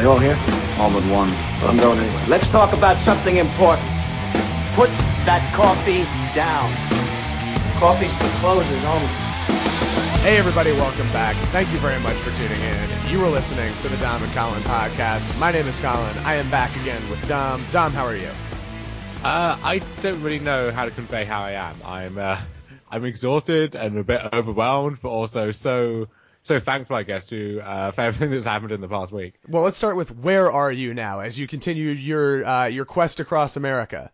all here? All but one. Well, I'm going anyway. Let's talk about something important. Put that coffee down. Coffee's for closers only. Hey everybody, welcome back. Thank you very much for tuning in. You were listening to the Dom and Colin podcast. My name is Colin. I am back again with Dom. Dom, how are you? I don't really know how to convey how I am. I'm exhausted and a bit overwhelmed, but also so thankful, I guess, for everything that's happened in the past week. Well, let's start with where are you now as you continue your quest across America?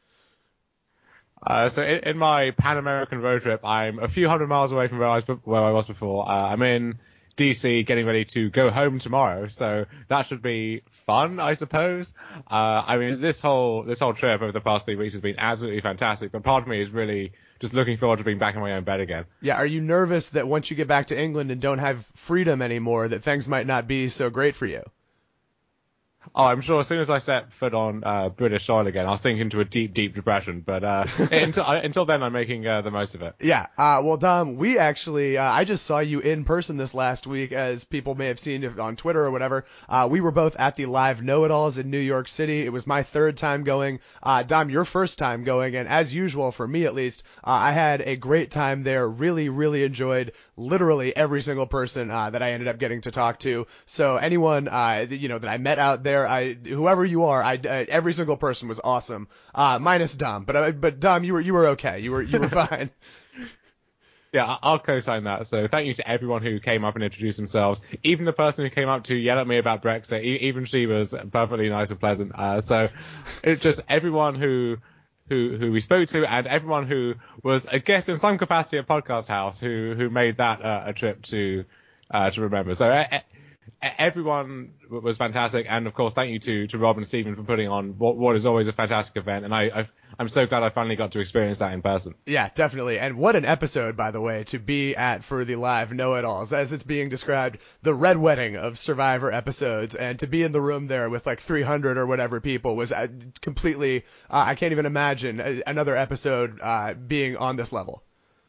So in my Pan-American road trip, I'm a few hundred miles away from where I was before. I'm in DC, getting ready to go home tomorrow, so that should be fun, I suppose. I mean, this whole trip over the past 3 weeks has been absolutely fantastic, but part of me is really just looking forward to being back in my own bed again. Yeah, are you nervous that once you get back to England and don't have freedom anymore, that things might not be so great for you? Oh, I'm sure as soon as I set foot on British soil again, I'll sink into a deep, deep depression. But until then, I'm making the most of it. Yeah. Well, Dom, we actually, I just saw you in person this last week, as people may have seen on Twitter or whatever. We were both at the Live Know-It-Alls in New York City. It was my third time going. Dom, your first time going, and as usual, for me at least, I had a great time there. Really, really enjoyed literally every single person that I ended up getting to talk to. So anyone, that I met out there, whoever you are, every single person was awesome, minus Dom. But Dom, you were okay. You were fine. Yeah, I'll co-sign that. So thank you to everyone who came up and introduced themselves. Even the person who came up to yell at me about Brexit, even she was perfectly nice and pleasant. So it's just everyone who we spoke to, and everyone who was a guest in some capacity at Podcast House who made that a trip to remember. So everyone was fantastic, and of course, thank you to Rob and Stephen for putting on what is always a fantastic event, and I'm so glad I finally got to experience that in person. Yeah, definitely. And what an episode, by the way, to be at for the Live Know-It-Alls, as it's being described, the red wedding of Survivor episodes, and to be in the room there with like 300 or whatever people was completely, I can't even imagine another episode being on this level.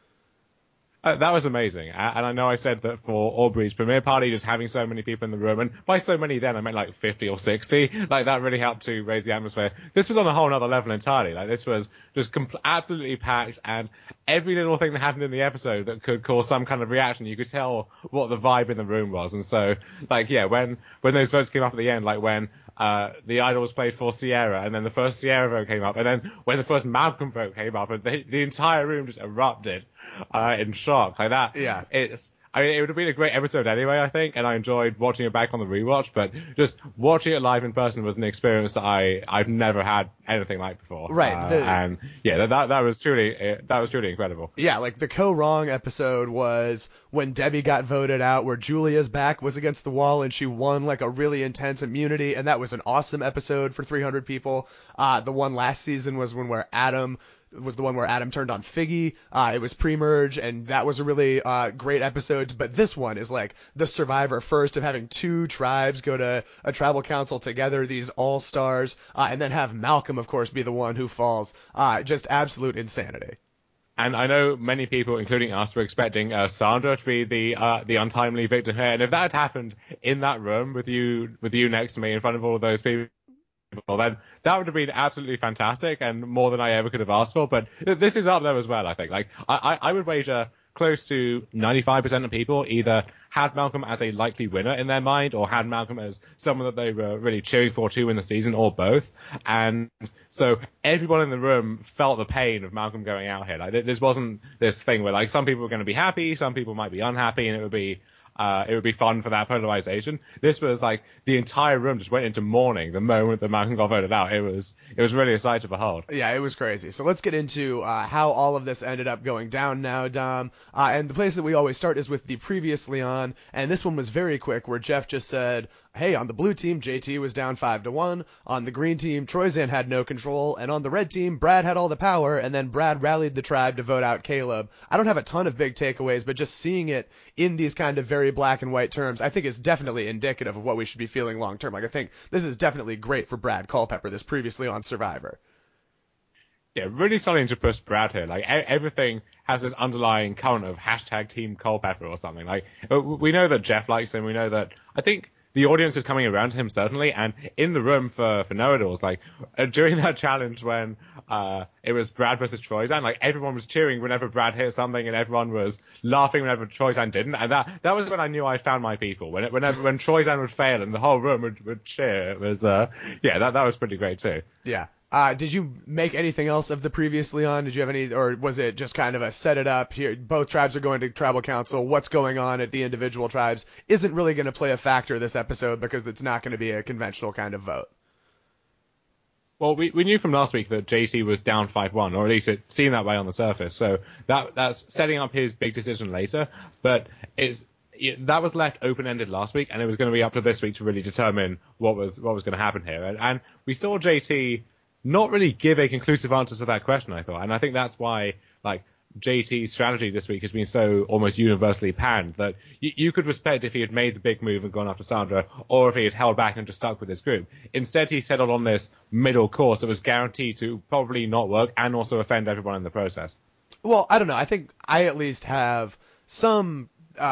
That was amazing. And I know I said that for Aubrey's premiere party, just having so many people in the room, and by so many then I meant like 50 or 60, like that really helped to raise the atmosphere. This was on a whole nother level entirely. Like this was just absolutely packed, and every little thing that happened in the episode that could cause some kind of reaction, you could tell what the vibe in the room was. And so, like, yeah, when those votes came up at the end, like when the Idols played for Sierra, and then the first Sierra vote came up, and then when the first Malcolm vote came up, and the entire room just erupted in shock like that. Yeah, it would have been a great episode anyway, I think, and I enjoyed watching it back on the rewatch, but just watching it live in person was an experience that I've never had anything like before. Right. And yeah, that was truly incredible. Yeah, like the Co-Wrong episode was when Debbie got voted out, where Julia's back was against the wall and she won like a really intense immunity, and that was an awesome episode for 300 people. The one last season was where Adam turned on Figgy. It was pre-merge, and that was a really great episode. But this one is like the Survivor first of having two tribes go to a tribal council together, these all-stars, and then have Malcolm, of course, be the one who falls. Just absolute insanity. And I know many people, including us, were expecting Sandra to be the untimely victim here. And if that had happened in that room with you next to me in front of all of those people, then that would have been absolutely fantastic and more than I ever could have asked for. But this is up there as well, I think. Like, I would wager close to 95% of people either had Malcolm as a likely winner in their mind or had Malcolm as someone that they were really cheering for to win the season, or both. And so everyone in the room felt the pain of Malcolm going out here. Like, this wasn't this thing where, like, some people were going to be happy, some people might be unhappy, and it would be fun for that polarization. This was like the entire room just went into mourning the moment that Malcolm got voted out. It was really a sight to behold. Yeah, it was crazy. So let's get into how all of this ended up going down now, Dom. And the place that we always start is with the previously on, and this one was very quick, where Jeff just said, hey, on the blue team, JT was down 5-1. On the green team, Troyzan had no control. And on the red team, Brad had all the power. And then Brad rallied the tribe to vote out Caleb. I don't have a ton of big takeaways, but just seeing it in these kind of very black and white terms, I think is definitely indicative of what we should be feeling long term. Like, I think this is definitely great for Brad Culpepper, this previously on Survivor. Yeah, really starting to push Brad here. Like, everything has this underlying current of hashtag Team Culpepper or something. Like, we know that Jeff likes him. We know that, I think the audience is coming around to him, certainly, and in the room for know-it-alls, like, during that challenge when it was Brad versus Troyzan, like, everyone was cheering whenever Brad hit something, and everyone was laughing whenever Troyzan didn't, and that was when I knew I found my people. When Troyzan would fail and the whole room would cheer, it was, that was pretty great too. Yeah. Did you make anything else of the previously on? Did you have any, or was it just kind of a set it up here? Both tribes are going to tribal council. What's going on at the individual tribes isn't really going to play a factor this episode because it's not going to be a conventional kind of vote. Well, we knew from last week that JT was down 5-1, or at least it seemed that way on the surface. So that's setting up his big decision later. But that was left open-ended last week, and it was going to be up to this week to really determine what was going to happen here. And we saw JT not really give a conclusive answer to that question, I thought. And I think that's why, like, JT's strategy this week has been so almost universally panned that you could respect if he had made the big move and gone after Sandra, or if he had held back and just stuck with his group. Instead, he settled on this middle course that was guaranteed to probably not work and also offend everyone in the process. Well, I don't know. I think I at least have some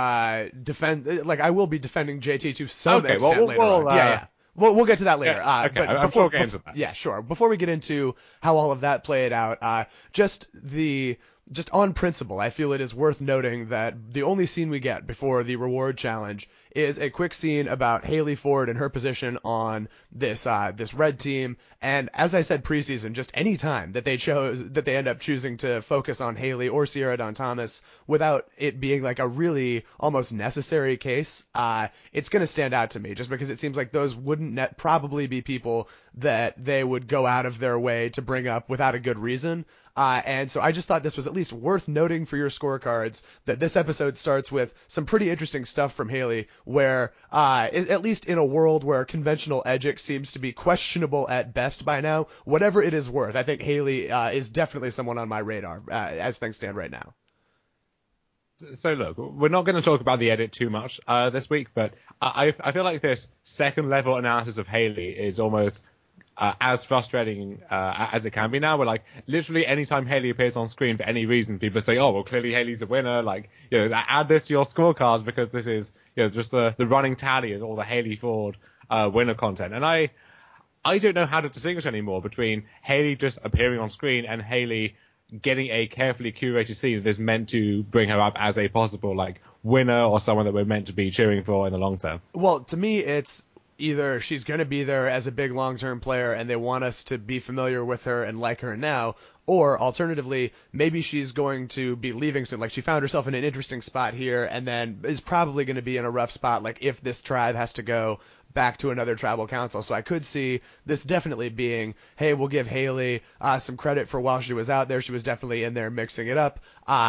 I will be defending JT to some extent later on. Yeah. We'll get to that later. Okay, I'm sure we'll get into that. Yeah, sure. Before we get into how all of that played out, just on principle, I feel it is worth noting that the only scene we get before the reward challenge is a quick scene about Haley Ford and her position on this red team. And as I said preseason, just any time that they end up choosing to focus on Haley or Sierra Dawn Thomas without it being like a really almost necessary case, it's going to stand out to me just because it seems like those wouldn't probably be people that they would go out of their way to bring up without a good reason. And so I just thought this was at least worth noting for your scorecards that this episode starts with some pretty interesting stuff from Haley, where at least in a world where conventional edgic seems to be questionable at best by now, whatever it is worth, I think Haley is definitely someone on my radar as things stand right now. So look, we're not going to talk about the edit too much this week, but I feel like this second level analysis of Haley is almost as frustrating as it can be now, where like literally anytime Haley appears on screen for any reason, people say, oh, well, clearly Haley's a winner. Like, add this to your scorecards because this is, just the running tally of all the Haley Ford winner content. And I don't know how to distinguish anymore between Haley just appearing on screen and Haley getting a carefully curated scene that is meant to bring her up as a possible like winner or someone that we're meant to be cheering for in the long term. Well, to me, it's either she's going to be there as a big long-term player and they want us to be familiar with her and like her now, or alternatively, maybe she's going to be leaving soon. Like she found herself in an interesting spot here and then is probably going to be in a rough spot, like if this tribe has to go back to another tribal council. So I could see this definitely being, hey, we'll give Haley some credit for while she was out there. She was definitely in there mixing it up.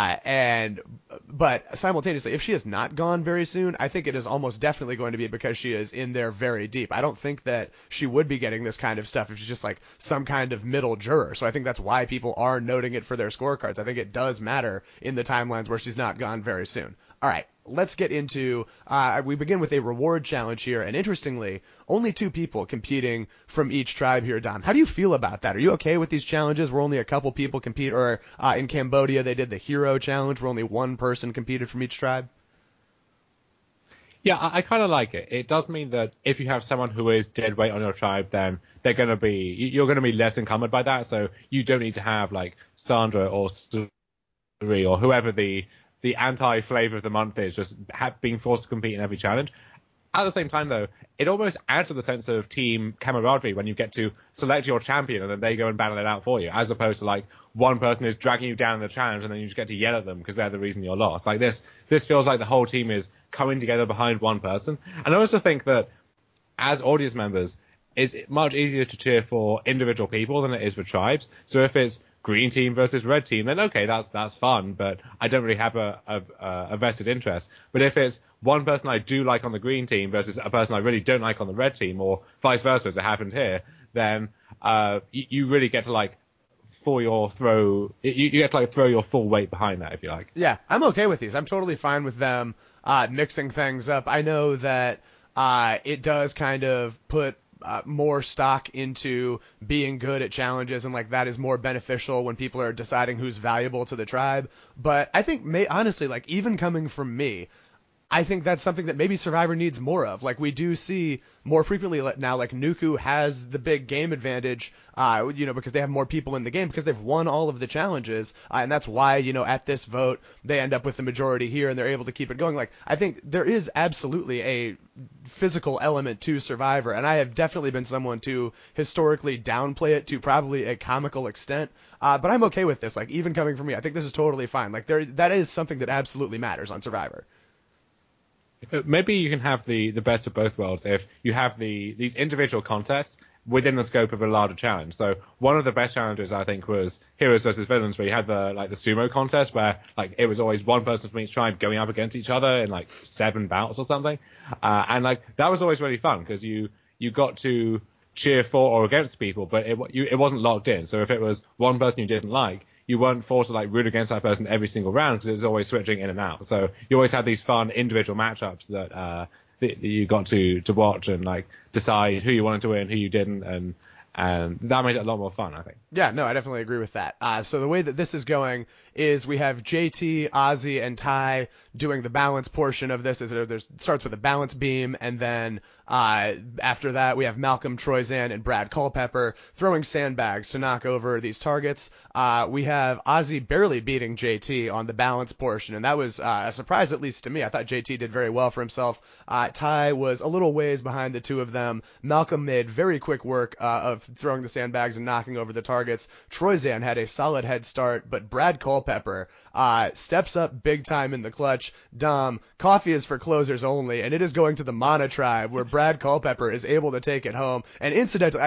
But simultaneously, if she has not gone very soon, I think it is almost definitely going to be because she is in there very deep. I don't think that she would be getting this kind of stuff if she's just like some kind of middle juror. So I think that's why people are noting it for their scorecards. I think it does matter in the timelines where she's not gone very soon. All right, let's get into, we begin with a reward challenge here, and interestingly, only 2 people competing from each tribe here, Dom. How do you feel about that? Are you okay with these challenges where only a couple people compete, or in Cambodia they did the hero challenge where only 1 person competed from each tribe? Yeah, I kind of like it. It does mean that if you have someone who is dead weight on your tribe, then you're going to be less encumbered by that, so you don't need to have like Sandra or Suri or whoever the anti-flavor of the month is, just being forced to compete in every challenge. At the same time, though, it almost adds to the sense of team camaraderie when you get to select your champion and then they go and battle it out for you, as opposed to like one person is dragging you down in the challenge and then you just get to yell at them because they're the reason you're lost. Like this feels like the whole team is coming together behind one person. And I also think that as audience members, it's much easier to cheer for individual people than it is for tribes. So if it's green team versus red team, then okay, that's fun, but I don't really have a vested interest. But if it's one person I do like on the green team versus a person I really don't like on the red team, or vice versa, as it happened here, then you really get to like throw your full weight behind that, if you like. Yeah, I'm okay with these. I'm totally fine with them mixing things up. I know that it does kind of put more stock into being good at challenges, and like that is more beneficial when people are deciding who's valuable to the tribe. But I think honestly, like even coming from me, I think that's something that maybe Survivor needs more of. Like, we do see more frequently now, like, Nuku has the big game advantage, because they have more people in the game because they've won all of the challenges. And that's why, at this vote, they end up with the majority here and they're able to keep it going. Like, I think there is absolutely a physical element to Survivor. And I have definitely been someone to historically downplay it to probably a comical extent. But I'm okay with this. Like, even coming from me, I think this is totally fine. Like, that is something that absolutely matters on Survivor. Maybe you can have the best of both worlds if you have these individual contests within the scope of a larger challenge. So one of the best challenges, I think, was Heroes versus Villains, where you had the sumo contest where like it was always one person from each tribe going up against each other in like 7 bouts or something. And like that was always really fun because you got to cheer for or against people, but it wasn't locked in. So if it was one person you didn't like, you weren't forced to like root against that person every single round because it was always switching in and out. So you always had these fun individual matchups that you got to watch and like decide who you wanted to win, who you didn't, and that made it a lot more fun, I think. Yeah, no, I definitely agree with that. So the way that this is going is we have JT, Ozzy, and Ty doing the balance portion of this. It starts with a balance beam, and then after that we have Malcolm, Troyzan, and Brad Culpepper throwing sandbags to knock over these targets. We have Ozzy barely beating JT on the balance portion, and that was a surprise, at least to me. I thought JT did very well for himself. Ty was a little ways behind the two of them. Malcolm made very quick work of throwing the sandbags and knocking over the targets. Troyzan had a solid head start, but Brad Culpepper steps up big time in the clutch. Dom, coffee is for closers only, and it is going to the Mana tribe where Brad Culpepper is able to take it home. And incidentally,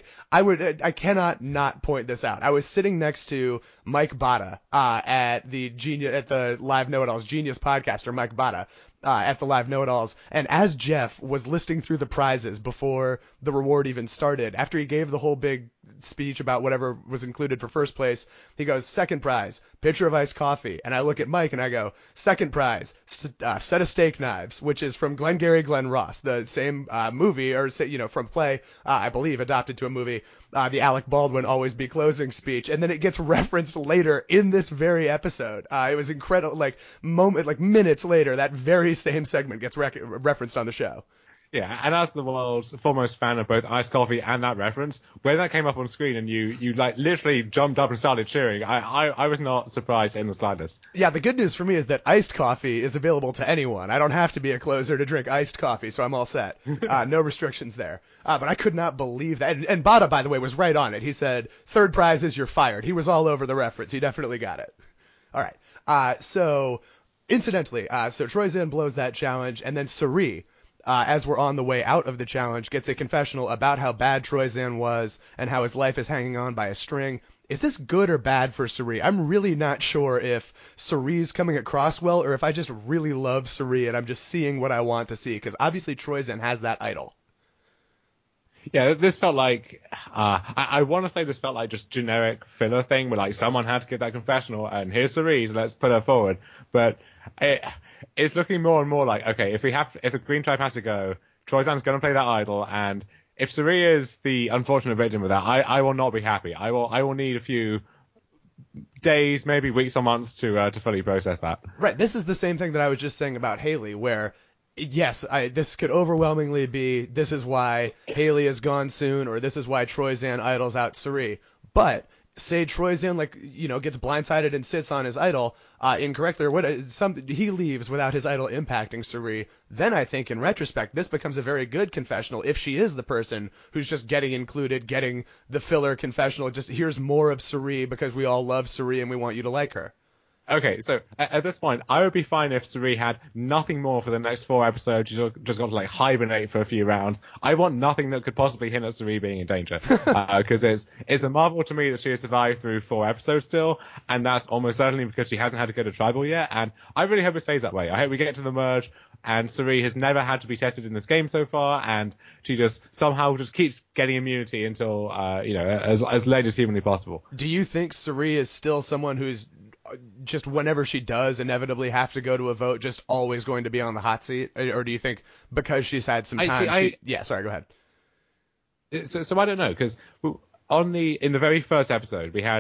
I cannot not point this out. I was sitting next to Mike Botta at the Live Know-It-Alls Genius podcaster, Mike Botta. At the Live Know-It-Alls, and as Jeff was listing through the prizes before the reward even started, after he gave the whole big speech about whatever was included for first place, he goes, second prize, pitcher of iced coffee. And I look at Mike and I go, second prize, set of steak knives, which is from Glengarry Glen Ross, the same movie, or from play, I believe, adopted to a movie, the Alec Baldwin Always Be Closing speech. And then it gets referenced later in this very episode. It was incredible, minutes later, that very same segment gets referenced on the show. Yeah, and as the world's foremost fan of both iced coffee and that reference, when that came up on screen and you like literally jumped up and started cheering, I was not surprised in the slightest. Yeah, the good news for me is that iced coffee is available to anyone. I don't have to be a closer to drink iced coffee, so I'm all set. No restrictions there. But I could not believe that. And Botta, by the way, was right on it. He said, third prize is you're fired. He was all over the reference. He definitely got it. All right. So incidentally, so Troyzan blows that challenge, and then Cirie, as we're on the way out of the challenge, gets a confessional about how bad Troyzan was and how his life is hanging on by a string. Is this good or bad for Cirie? I'm really not sure if Cirie's coming across well or if I just really love Cirie and I'm just seeing what I want to see, because obviously Troyzan has that idol. Yeah, this felt like, I want to say this felt like just generic filler thing where like someone had to give that confessional and here's Cirie, so let's put her forward. But it's looking more and more like, okay, if the Green Tribe has to go, Troyzan's going to play that idol, and if Cirie is the unfortunate victim of that, I will not be happy. I will need a few days, maybe weeks or months to fully process that. Right. This is the same thing that I was just saying about Haley, where yes, this could overwhelmingly be this is why Haley is gone soon, or this is why Troyzan idles out Cirie. But say Troyzan gets blindsided and sits on his idol incorrectly, or he leaves without his idol impacting Cirie, then I think in retrospect this becomes a very good confessional if she is the person who's just getting included, getting the filler confessional, just here's more of Cirie because we all love Cirie and we want you to like her. Okay, so at this point, I would be fine if Cirie had nothing more for the next 4 episodes. She's just got to like hibernate for a few rounds. I want nothing that could possibly hint at Cirie being in danger, because it's a marvel to me that she has survived through 4 episodes still, and that's almost certainly because she hasn't had to go to tribal yet. And I really hope it stays that way. I hope we get to the merge, and Cirie has never had to be tested in this game so far, and she just somehow just keeps getting immunity until as late as humanly possible. Do you think Cirie is still someone who's just whenever she does inevitably have to go to a vote, just always going to be on the hot seat? Or do you think because she's had some time... Sorry, go ahead. So I don't know, because in the very first episode, we had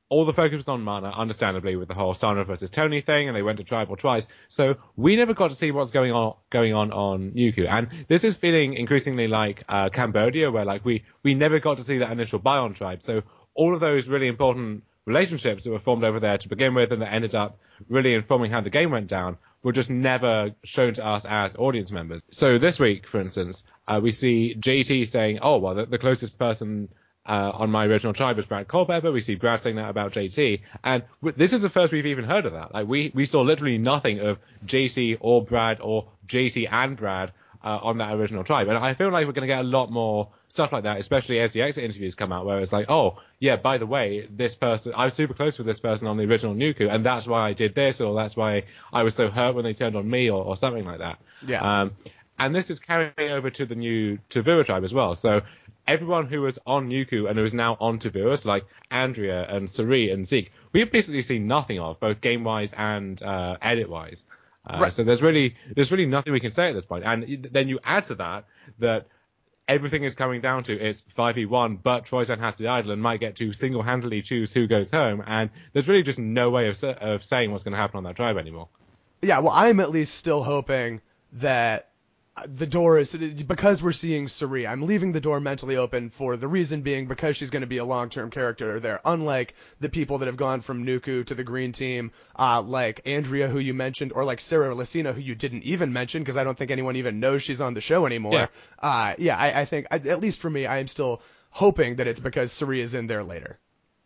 all the focus was on Mana, understandably, with the whole Sandra versus Tony thing, and they went to tribal twice. So we never got to see what's going on Yuku. And this is feeling increasingly like Cambodia, where like we never got to see that initial Bion tribe. So all of those really important relationships that were formed over there to begin with, and that ended up really informing how the game went down, were just never shown to us as audience members. So this week, for instance, we see JT saying, "Oh, well, the closest person on my original tribe was Brad Culpepper." We see Brad saying that about JT, and this is the first we've even heard of that. Like we saw literally nothing of JT or Brad or JT and Brad on that original tribe, and I feel like we're going to get a lot more stuff like that, especially as the exit interviews come out, where it's like, "Oh, yeah, by the way, this person, I was super close with this person on the original Nuku, and that's why I did this, or that's why I was so hurt when they turned on me," or something like that. Yeah. And this is carrying over to the new Tavua tribe as well. So everyone who was on Nuku and who is now on Tavua, so like Andrea and Sari and Zeke, we've basically seen nothing of, both game-wise and edit-wise. Right. So there's really nothing we can say at this point. And then you add to that everything is coming down to it's 5v1, but Troyzan has the idol and might get to single-handedly choose who goes home. And there's really just no way of saying what's going to happen on that tribe anymore. Yeah, well, I'm at least still hoping that the door is, because we're seeing Sari, I'm leaving the door mentally open for the reason being because she's going to be a long-term character there, unlike the people that have gone from Nuku to the green team, like Andrea, who you mentioned, or like Sarah Lacina, who you didn't even mention because I don't think anyone even knows she's on the show anymore. Yeah. I think, at least for me, I am still hoping that it's because Sari is in there later.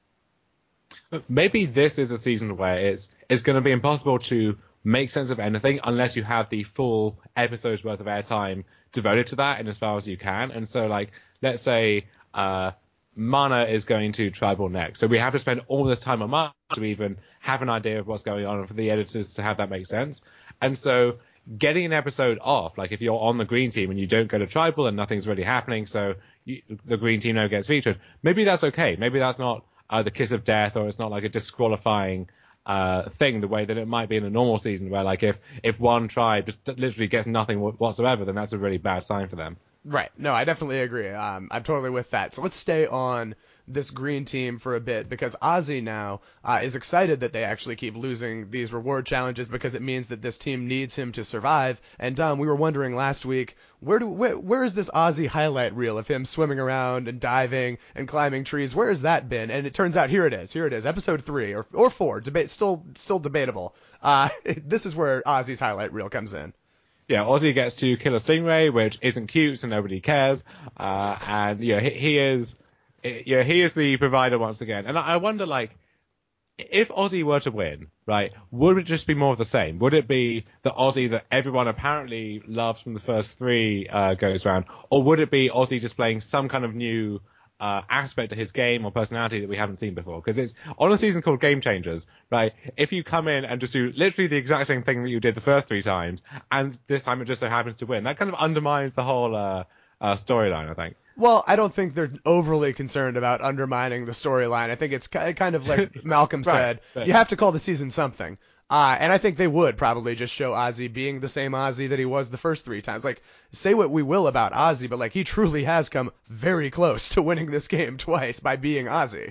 Maybe this is a season where it's going to be impossible to make sense of anything unless you have the full episode's worth of airtime devoted to that and as far as you can. And so, like, let's say Mana is going to Tribal next. So we have to spend all this time on Mana to even have an idea of what's going on and for the editors to have that make sense. And so getting an episode off, like if you're on the green team and you don't go to Tribal and nothing's really happening, so the green team never gets featured, maybe that's okay. Maybe that's not the kiss of death, or it's not like a disqualifying thing the way that it might be in a normal season, where like if one tribe just literally gets nothing whatsoever, then that's a really bad sign for them. Right. No, I definitely agree. I'm totally with that. So let's stay on this green team for a bit, because Ozzy now is excited that they actually keep losing these reward challenges because it means that this team needs him to survive. And Dom, we were wondering last week, where is this Ozzy highlight reel of him swimming around and diving and climbing trees? Where has that been? And it turns out here it is, episode 3 or 4, still debatable. This is where Ozzy's highlight reel comes in. Yeah, Ozzy gets to kill a stingray, which isn't cute, so nobody cares. And he is the provider once again. And I wonder, like, if Ozzy were to win, right, would it just be more of the same? Would it be the Ozzy that everyone apparently loves from the first 3 goes round, or would it be Ozzy displaying some kind of new aspect of his game or personality that we haven't seen before? Because it's on a season called Game Changers, right? If you come in and just do literally the exact same thing that you did the first 3 times, and this time it just so happens to win, that kind of undermines the whole storyline, I think. Well, I don't think they're overly concerned about undermining the storyline. I think it's kind of like Malcolm said, right. You have to call the season something. And I think they would probably just show Ozzy being the same Ozzy that he was the first 3 times. Like, say what we will about Ozzy, but like he truly has come very close to winning this game twice by being Ozzy.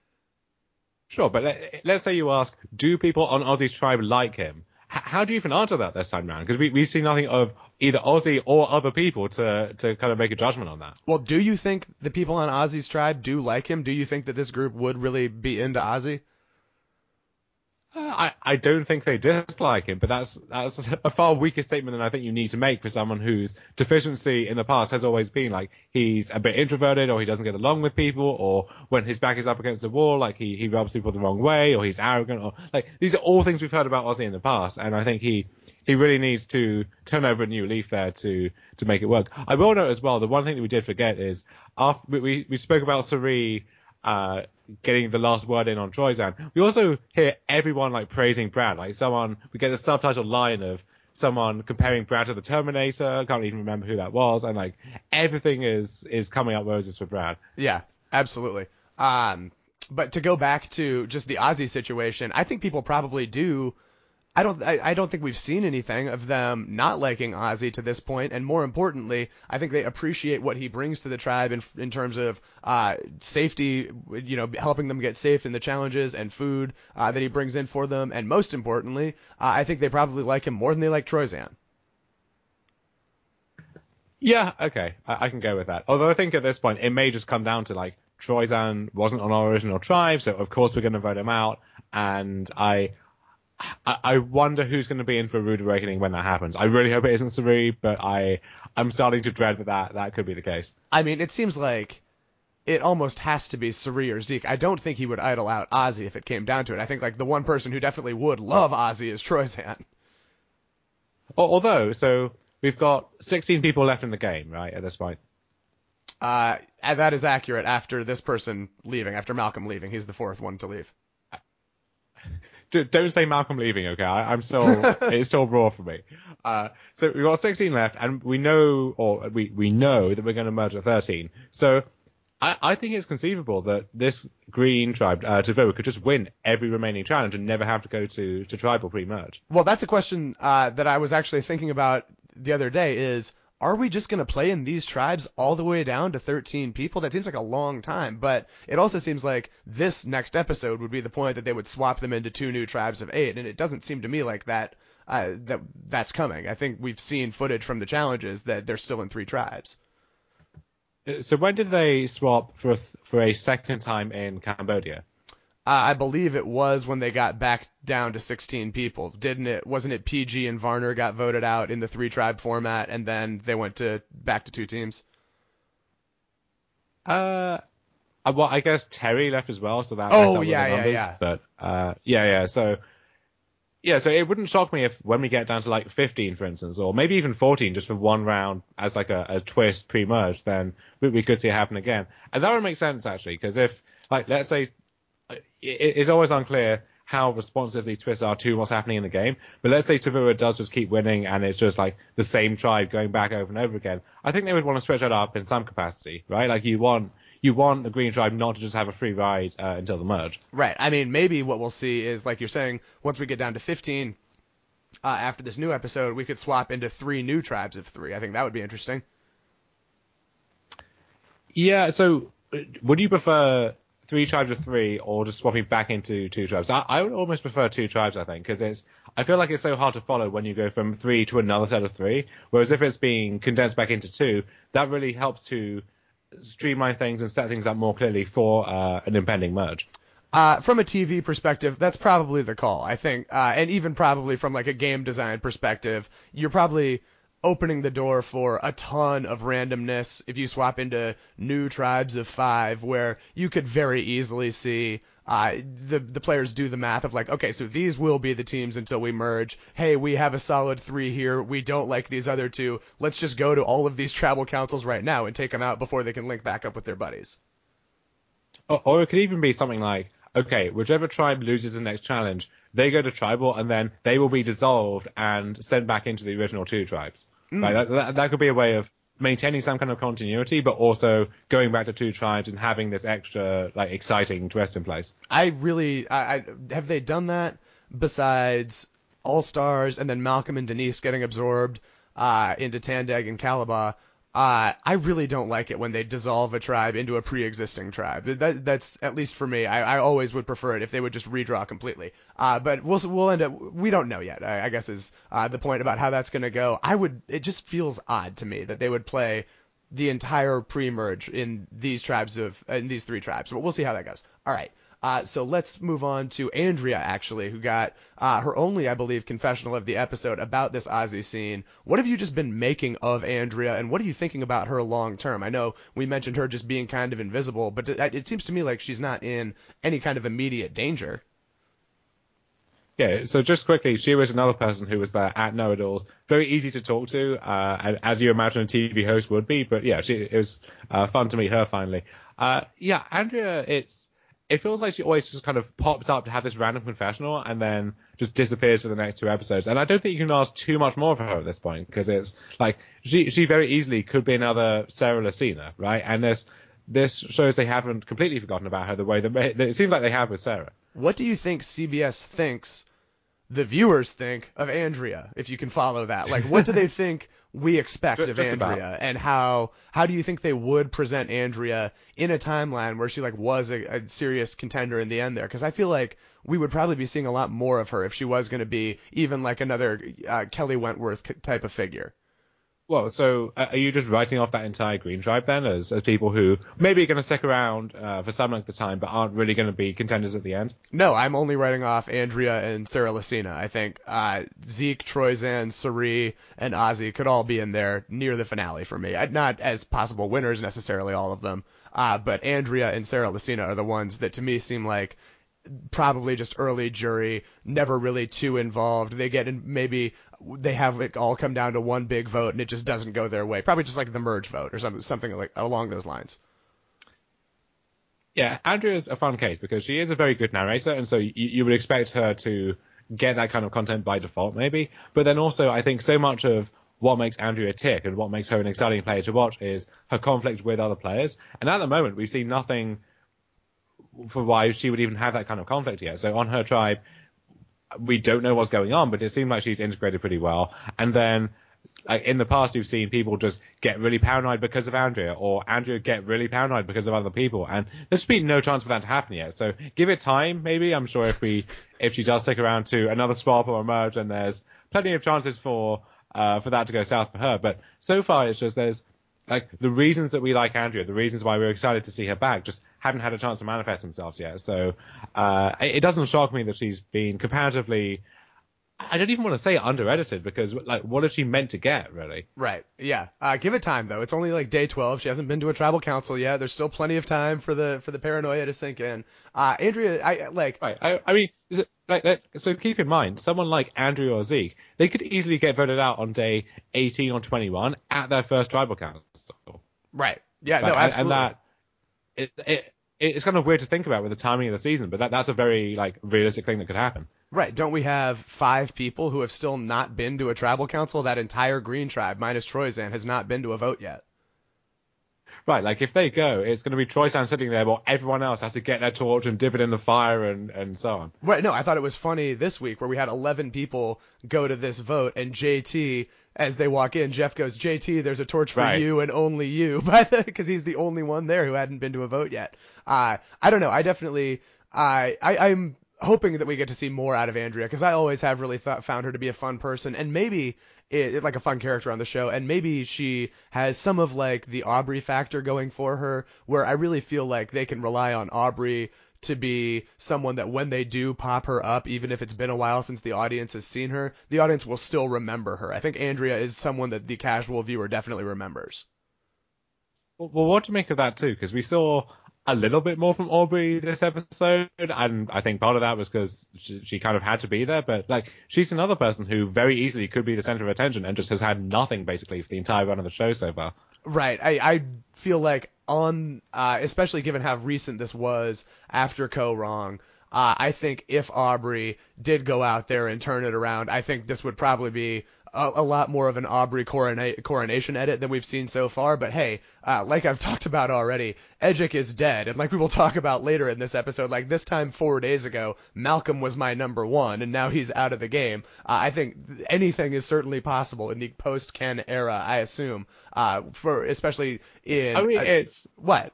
Sure, but let's say you ask, do people on Ozzy's tribe like him? How do you even answer that this time around? Because we've seen nothing of either Ozzy or other people to kind of make a judgment on that. Well, do you think the people on Ozzy's tribe do like him? Do you think that this group would really be into Ozzy? I don't think they dislike him, but that's a far weaker statement than I think you need to make for someone whose deficiency in the past has always been like he's a bit introverted, or he doesn't get along with people, or when his back is up against the wall, like he rubs people the wrong way, or he's arrogant, or like these are all things we've heard about Ozzy in the past, and I think he really needs to turn over a new leaf there to make it work. I will note as well, the one thing that we did forget is after we spoke about Sari getting the last word in on Troyzan, we also hear everyone like praising Brad. Like we get the subtitle line of someone comparing Brad to the Terminator. I can't even remember who that was, and like everything is coming up roses for Brad. Yeah, absolutely. But to go back to just the Ozzy situation, I think people probably do I don't think we've seen anything of them not liking Ozzy to this point, and more importantly, I think they appreciate what he brings to the tribe in terms of safety, helping them get safe in the challenges and food that he brings in for them, and most importantly, I think they probably like him more than they like Troyzan. Yeah, okay, I can go with that. Although I think at this point it may just come down to like Troyzan wasn't on our original tribe, so of course we're going to vote him out, and I wonder who's going to be in for a Rude Awakening when that happens. I really hope it isn't Saru, but I'm starting to dread that could be the case. I mean, it seems like it almost has to be Suri or Zeke. I don't think he would idle out Ozzy if it came down to it. I think like the one person who definitely would love Ozzy is Troyzan. Although, so we've got 16 people left in the game, right, at this point? That is accurate after this person leaving, after Malcolm leaving. He's the fourth one to leave. Don't say Malcolm leaving, okay? I'm still, it's still raw for me. So we've got 16 left, and we know that we're going to merge at 13. So I think it's conceivable that this green tribe, Tavoa, could just win every remaining challenge and never have to go to tribal pre-merge. Well, that's a question that I was actually thinking about the other day is, are we just going to play in these tribes all the way down to 13 people? That seems like a long time, but it also seems like this next episode would be the point that they would swap them into 2 new tribes of 8, and it doesn't seem to me like that's coming. I think we've seen footage from the challenges that they're still in 3 tribes. So when did they swap for a second time in Cambodia? I believe it was when they got back down to 16 people, didn't it? Wasn't it PG and Varner got voted out in the 3-tribe format, and then they went back to 2 teams? Well, I guess Terry left as well, so that. Oh yeah. But yeah. So it wouldn't shock me if when we get down to like 15, for instance, or maybe even 14, just for one round as like a twist pre-merge, then we could see it happen again, and that would make sense actually, because if like let's say. It's always unclear how responsive these twists are to what's happening in the game. But let's say Tavua does just keep winning and it's just like the same tribe going back over and over again. I think they would want to switch that up in some capacity, right? Like you want the green tribe not to just have a free ride until the merge. Right. I mean, maybe what we'll see is, like you're saying, once we get down to 15, after this new episode, we could swap into 3 new tribes of 3. I think that would be interesting. Yeah, so would you prefer 3 tribes of 3 or just swapping back into 2 tribes? I would almost prefer 2 tribes, I think, because I feel like it's so hard to follow when you go from 3 to another set of 3, whereas if it's being condensed back into 2, that really helps to streamline things and set things up more clearly for an impending merge. From a TV perspective, that's probably the call, I think, and even probably from like a game design perspective, you're probably opening the door for a ton of randomness if you swap into new tribes of 5, where you could very easily see the players do the math of like, okay, so these will be the teams until we merge. Hey, we have a solid 3 here. We don't like these other 2. Let's just go to all of these tribal councils right now and take them out before they can link back up with their buddies. Or it could even be something like, okay, whichever tribe loses the next challenge, they go to tribal, and then they will be dissolved and sent back into the original 2 tribes. Like that could be a way of maintaining some kind of continuity, but also going back to 2 tribes and having this extra like exciting twist in place. I have they done that besides All Stars and then Malcolm and Denise getting absorbed into Tandag and Calabar? I really don't like it when they dissolve a tribe into a pre-existing tribe. That's, at least for me, I always would prefer it if they would just redraw completely. But we'll end up, we don't know yet, I guess is the point about how that's going to go. It just feels odd to me that they would play the entire pre-merge in these 3 tribes, but we'll see how that goes. All right. So let's move on to Andrea, actually, who got her only, I believe, confessional of the episode about this Ozzy scene. What have you just been making of Andrea, and what are you thinking about her long term? I know we mentioned her just being kind of invisible, but it seems to me like she's not in any kind of immediate danger. Yeah, so just quickly, she was another person who was there at Know-It-Alls. Very easy to talk to, as you imagine a TV host would be, but yeah, it was fun to meet her finally. Yeah, Andrea, it feels like she always just kind of pops up to have this random confessional and then just disappears for the next 2 episodes. And I don't think you can ask too much more of her at this point, because it's like she very easily could be another Sarah Lucina, right? And this shows they haven't completely forgotten about her the way that it seems like they have with Sarah. What do you think CBS thinks the viewers think of Andrea, if you can follow that. Like, what do they think we expect of Just about. Andrea, and how do you think they would present Andrea in a timeline where she like was a serious contender in the end there? Because I feel like we would probably be seeing a lot more of her if she was going to be even like another Kelly Wentworth type of figure. Well, so are you just writing off that entire Green Tribe then as people who maybe are going to stick around for some length of time but aren't really going to be contenders at the end? No, I'm only writing off Andrea and Sarah Lucina. I think Zeke, Troyzan, Cirie, and Ozzy could all be in there near the finale for me. Not as possible winners necessarily, all of them, but Andrea and Sarah Lucina are the ones that to me seem like probably just early jury, never really too involved. They get in, maybe they have it all come down to one big vote and it just doesn't go their way. Probably just like the merge vote or something like along those lines. Yeah, Andrea's a fun case because she is a very good narrator, and so you would expect her to get that kind of content by default, maybe. But then also, I think so much of what makes Andrea tick and what makes her an exciting player to watch is her conflict with other players. And at the moment, we've seen nothing for why she would even have that kind of conflict yet. So on her tribe, we don't know what's going on, but it seems like she's integrated pretty well. And then like in the past, we've seen people just get really paranoid because of Andrea, or Andrea get really paranoid because of other people, and there's been no chance for that to happen yet. So give it time, maybe. I'm sure if she does stick around to another swap or a merge, and there's plenty of chances for that to go south for her. But so far, it's just there's like the reasons that we like Andrea, the reasons why we're excited to see her back, just haven't had a chance to manifest themselves yet. So it doesn't shock me that she's been comparatively, I don't even want to say under-edited, because like what is she meant to get, really? Right. Yeah. Give it time though. It's only like day 12. She hasn't been to a tribal council yet. There's still plenty of time for the paranoia to sink in. Andrea, I like. Right. I mean, is it like so? Keep in mind, someone like Andrea or Zeke, they could easily get voted out on day 18 or 21 at their first tribal council. Right. Yeah. Like, No. Absolutely. And that it's kind of weird to think about with the timing of the season, but that's a very like realistic thing that could happen. Right. Don't we have 5 people who have still not been to a tribal council? That entire Green Tribe, minus Troyzan, has not been to a vote yet. Right, like if they go, it's going to be Troyzan sitting there while everyone else has to get their torch and dip it in the fire and so on. Right. No, I thought it was funny this week where we had 11 people go to this vote, and JT, as they walk in, Jeff goes, JT, there's a torch for Right. you and only you, because he's the only one there who hadn't been to a vote yet. I don't know. I definitely, I'm hoping that we get to see more out of Andrea, because I always have really found her to be a fun person, and maybe like a fun character on the show, and maybe she has some of like the Aubrey factor going for her, where I really feel like they can rely on Aubrey to be someone that when they do pop her up, even if it's been a while since the audience has seen her, the audience will still remember her. I think Andrea is someone that the casual viewer definitely remembers. Well, what to make of that too? Because we saw a little bit more from Aubrey this episode, and I think part of that was because she kind of had to be there. But like, she's another person who very easily could be the center of attention and just has had nothing basically for the entire run of the show so far. Right. I feel like on, especially given how recent this was after Ko Wrong, I think if Aubrey did go out there and turn it around, I think this would probably be a lot more of an Aubrey coronation edit than we've seen so far. But hey, like I've talked about already, Edgic is dead. And like we will talk about later in this episode, like this time 4 days ago, Malcolm was my number 1 and now he's out of the game. I think anything is certainly possible in the post-Ken era, I assume, for especially in... I mean, it's... What?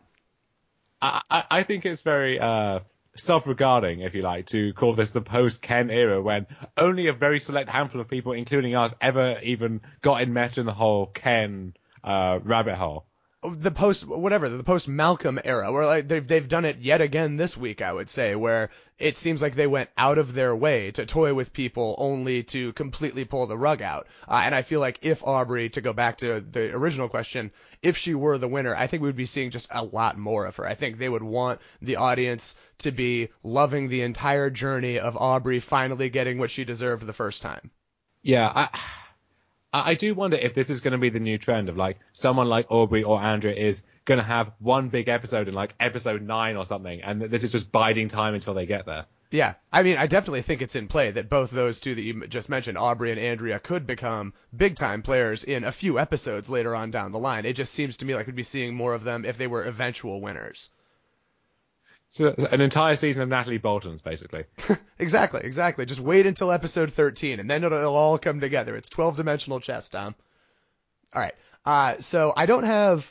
I think it's very self-regarding, if you like, to call this the post-Ken era when only a very select handful of people, including us, ever even got enmeshed in the whole Ken rabbit hole. The post Malcolm era, where like they've done it yet again this week, I would say, where it seems like they went out of their way to toy with people only to completely pull the rug out. And I feel like if Aubrey, to go back to the original question, if she were the winner, I think we would be seeing just a lot more of her. I think they would want the audience to be loving the entire journey of Aubrey finally getting what she deserved the first time. Yeah, I do wonder if this is going to be the new trend of like someone like Aubrey or Andrea is going to have one big episode in like episode 9 or something, and this is just biding time until they get there. Yeah, I mean, I definitely think it's in play that both those two that you just mentioned, Aubrey and Andrea, could become big-time players in a few episodes later on down the line. It just seems to me like we'd be seeing more of them if they were eventual winners. So an entire season of Natalie Bolton's, basically. Exactly. Just wait until episode 13, and then it'll all come together. It's 12-dimensional chess, Tom. All right. So I don't have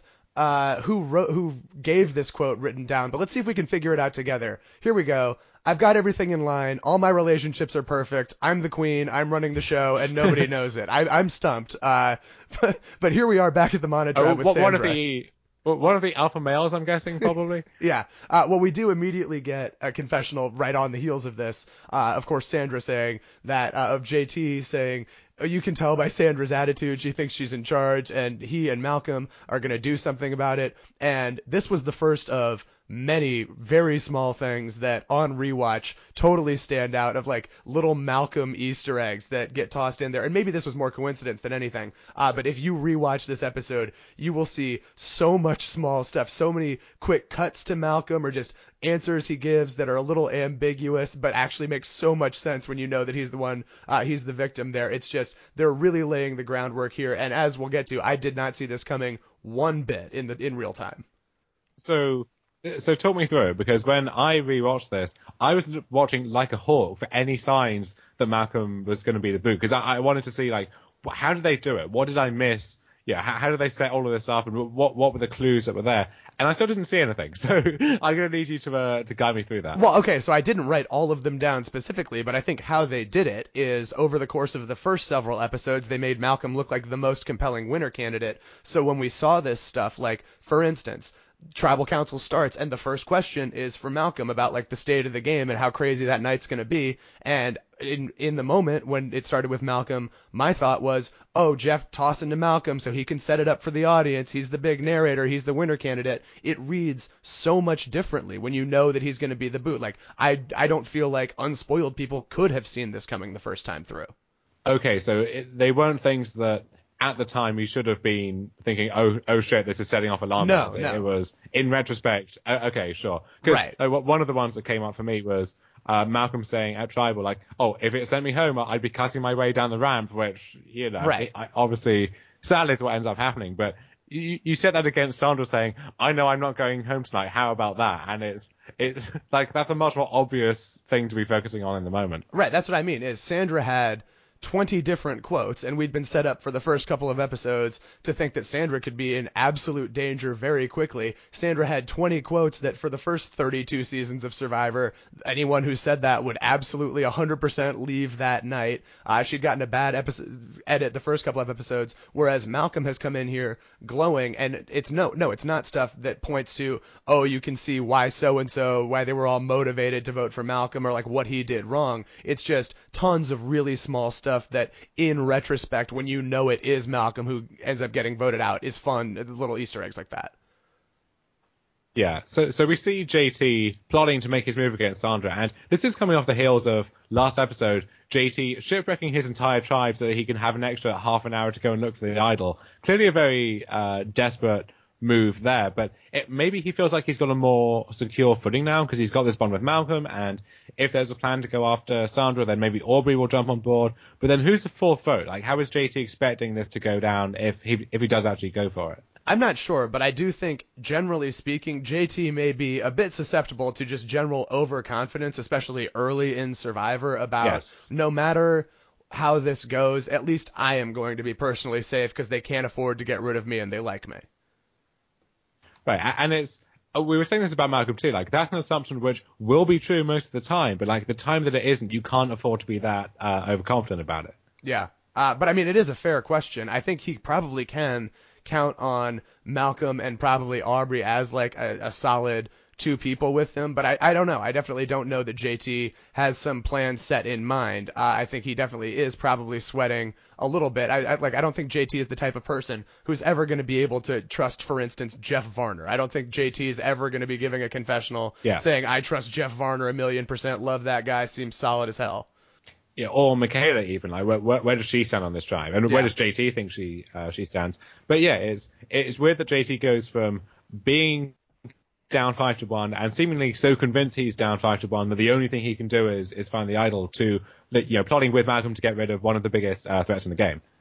who gave this quote written down, but let's see if we can figure it out together. Here we go. I've got everything in line. All my relationships are perfect. I'm the queen. I'm running the show, and nobody knows it. I'm stumped. But here we are back at the monotone with Sandra. One of the alpha males, I'm guessing, probably. Yeah. Well, we do immediately get a confessional right on the heels of this. Of course, Sandra saying that, of JT saying, you can tell by Sandra's attitude, she thinks she's in charge, and he and Malcolm are going to do something about it. And this was the first of many very small things that on rewatch totally stand out, of like little Malcolm Easter eggs that get tossed in there. And maybe this was more coincidence than anything. But if you rewatch this episode, you will see so much small stuff, so many quick cuts to Malcolm, or just answers he gives that are a little ambiguous, but actually make so much sense when you know that he's the one, he's the victim there. It's just, they're really laying the groundwork here. And as we'll get to, I did not see this coming one bit in real time. So talk me through it, because when I rewatched this, I was watching like a hawk for any signs that Malcolm was going to be the boot, because I wanted to see, like, how did they do it? What did I miss? Yeah, how did they set all of this up, and what were the clues that were there? And I still didn't see anything, so I'm going to need you to guide me through that. Well, okay, so I didn't write all of them down specifically, but I think how they did it is, over the course of the first several episodes, they made Malcolm look like the most compelling winner candidate. So when we saw this stuff, like, for instance, Tribal Council starts, and the first question is for Malcolm about, like, the state of the game and how crazy that night's going to be. And in the moment when it started with Malcolm, my thought was, oh, Jeff tossing to Malcolm so he can set it up for the audience. He's the big narrator. He's the winner candidate. It reads so much differently when you know that he's going to be the boot. Like, I don't feel like unspoiled people could have seen this coming the first time through. Okay, so they weren't things that at the time you should have been thinking, oh shit, this is setting off alarm bells. No. It was, in retrospect, okay, sure. Because one of the ones that came up for me was Malcolm saying at Tribal, like, oh, if it sent me home, I'd be cutting my way down the ramp, which, you know, obviously, sadly is what ends up happening. But you said that against Sandra saying, I know I'm not going home tonight, how about that? And it's like, that's a much more obvious thing to be focusing on in the moment. Right, that's what I mean, is Sandra had 20 different quotes, and we'd been set up for the first couple of episodes to think that Sandra could be in absolute danger very quickly. Sandra had 20 quotes that for the first 32 seasons of Survivor, anyone who said that would absolutely 100% leave that night. She'd gotten a bad edit the first couple of episodes, whereas Malcolm has come in here glowing, and it's it's not stuff that points to, oh, you can see why so-and-so, why they were all motivated to vote for Malcolm, or like what he did wrong. It's just tons of really small stuff that in retrospect, when you know it is Malcolm who ends up getting voted out, is fun, little Easter eggs like that. Yeah, so we see JT plotting to make his move against Sandra, and this is coming off the heels of last episode, JT shipwrecking his entire tribe so that he can have an extra half an hour to go and look for the idol. Clearly a very desperate move there, but maybe he feels like he's got a more secure footing now because he's got this bond with Malcolm, and if there's a plan to go after Sandra, then maybe Aubrey will jump on board. But then who's the fourth vote? Like, how is JT expecting this to go down if he does actually go for it? I'm not sure, but I do think, generally speaking, JT may be a bit susceptible to just general overconfidence, especially early in Survivor, about no matter how this goes, at least I am going to be personally safe because they can't afford to get rid of me and they like me. Right, and it's, we were saying this about Malcolm too, like, that's an assumption which will be true most of the time, but like, the time that it isn't, you can't afford to be that overconfident about it. Yeah, but I mean, it is a fair question. I think he probably can count on Malcolm and probably Aubrey as like a solid two people with him, but I don't know. I definitely don't know that JT has some plan set in mind. I think he definitely is probably sweating a little bit. I don't think JT is the type of person who's ever going to be able to trust, for instance, Jeff Varner. I don't think JT is ever going to be giving a confessional saying, I trust Jeff Varner 1,000,000%, love that guy, seems solid as hell. Yeah, or Michaela even. Like, where does she stand on this tribe? And where does JT think she stands? But yeah, it's weird that JT goes from being down 5-1 and seemingly so convinced he's down 5-1 that the only thing he can do is find the idol to, plotting with Malcolm to get rid of one of the biggest threats in the game. Yeah.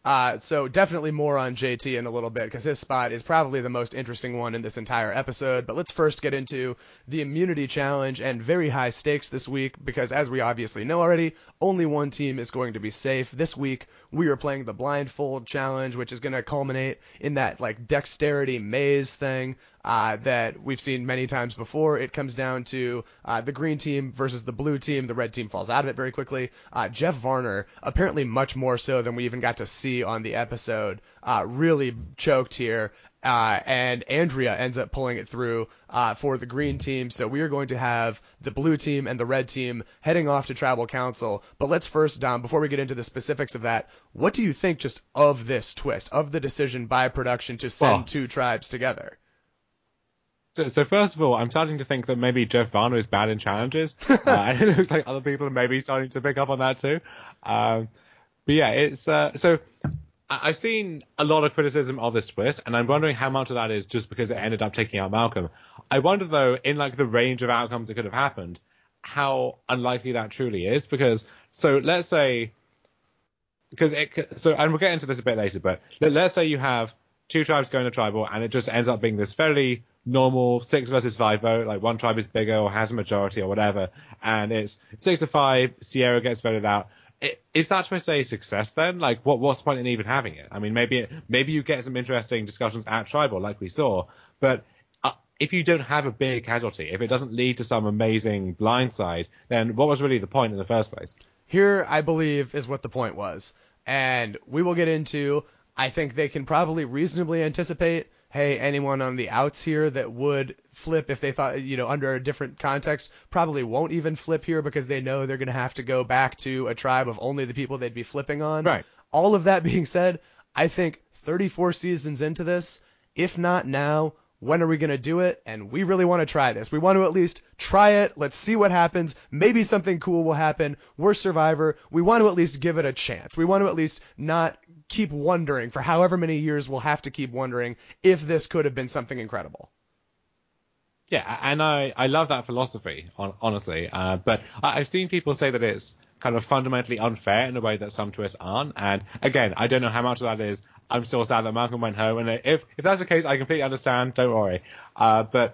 So definitely more on JT in a little bit because his spot is probably the most interesting one in this entire episode. But let's first get into the immunity challenge and very high stakes this week because as we obviously know already, only one team is going to be safe. This week we are playing the blindfold challenge, which is going to culminate in that like dexterity maze thing that we've seen many times before. It comes down to the green team versus the blue team. The red team falls out of it very quickly. Jeff Varner, apparently much more so than we even got to see on the episode, really choked here. And Andrea ends up pulling it through for the green team. So we are going to have the blue team and the red team heading off to tribal council. But let's first, Dom, before we get into the specifics of that, what do you think just of this twist, of the decision by production to send two tribes together? So first of all, I'm starting to think that maybe Jeff Varner is bad in challenges. And it looks like other people are maybe starting to pick up on that too. But yeah, it's so I've seen a lot of criticism of this twist, and I'm wondering how much of that is just because it ended up taking out Malcolm. I wonder though, in like the range of outcomes that could have happened, how unlikely that truly is. Because so let's say, and we'll get into this a bit later, but let's say you have two tribes going to tribal, and it just ends up being this fairly normal 6 versus 5 vote, like one tribe is bigger or has a majority or whatever, and it's 6-5, Sierra gets voted out. Is that to say success then? Like, what's the point in even having it? I mean, maybe you get some interesting discussions at tribal, like we saw, but if you don't have a big casualty, if it doesn't lead to some amazing blindside, then what was really the point in the first place? Here, I believe, is what the point was, and we will get into. I think they can probably reasonably anticipate, hey, anyone on the outs here that would flip if they thought, under a different context, probably won't even flip here because they know they're going to have to go back to a tribe of only the people they'd be flipping on. Right. All of that being said, I think 34 seasons into this, if not now, when are we going to do it? And we really want to try this. We want to at least try it. Let's see what happens. Maybe something cool will happen. We're Survivor. We want to at least give it a chance. We want to at least not keep wondering for however many years we'll have to keep wondering if this could have been something incredible. Yeah, and I love that philosophy, honestly. But I've seen people say that it's kind of fundamentally unfair in a way that some twists aren't. And again, I don't know how much of that is. I'm still sad that Malcolm went home, and if that's the case, I completely understand. Don't worry. But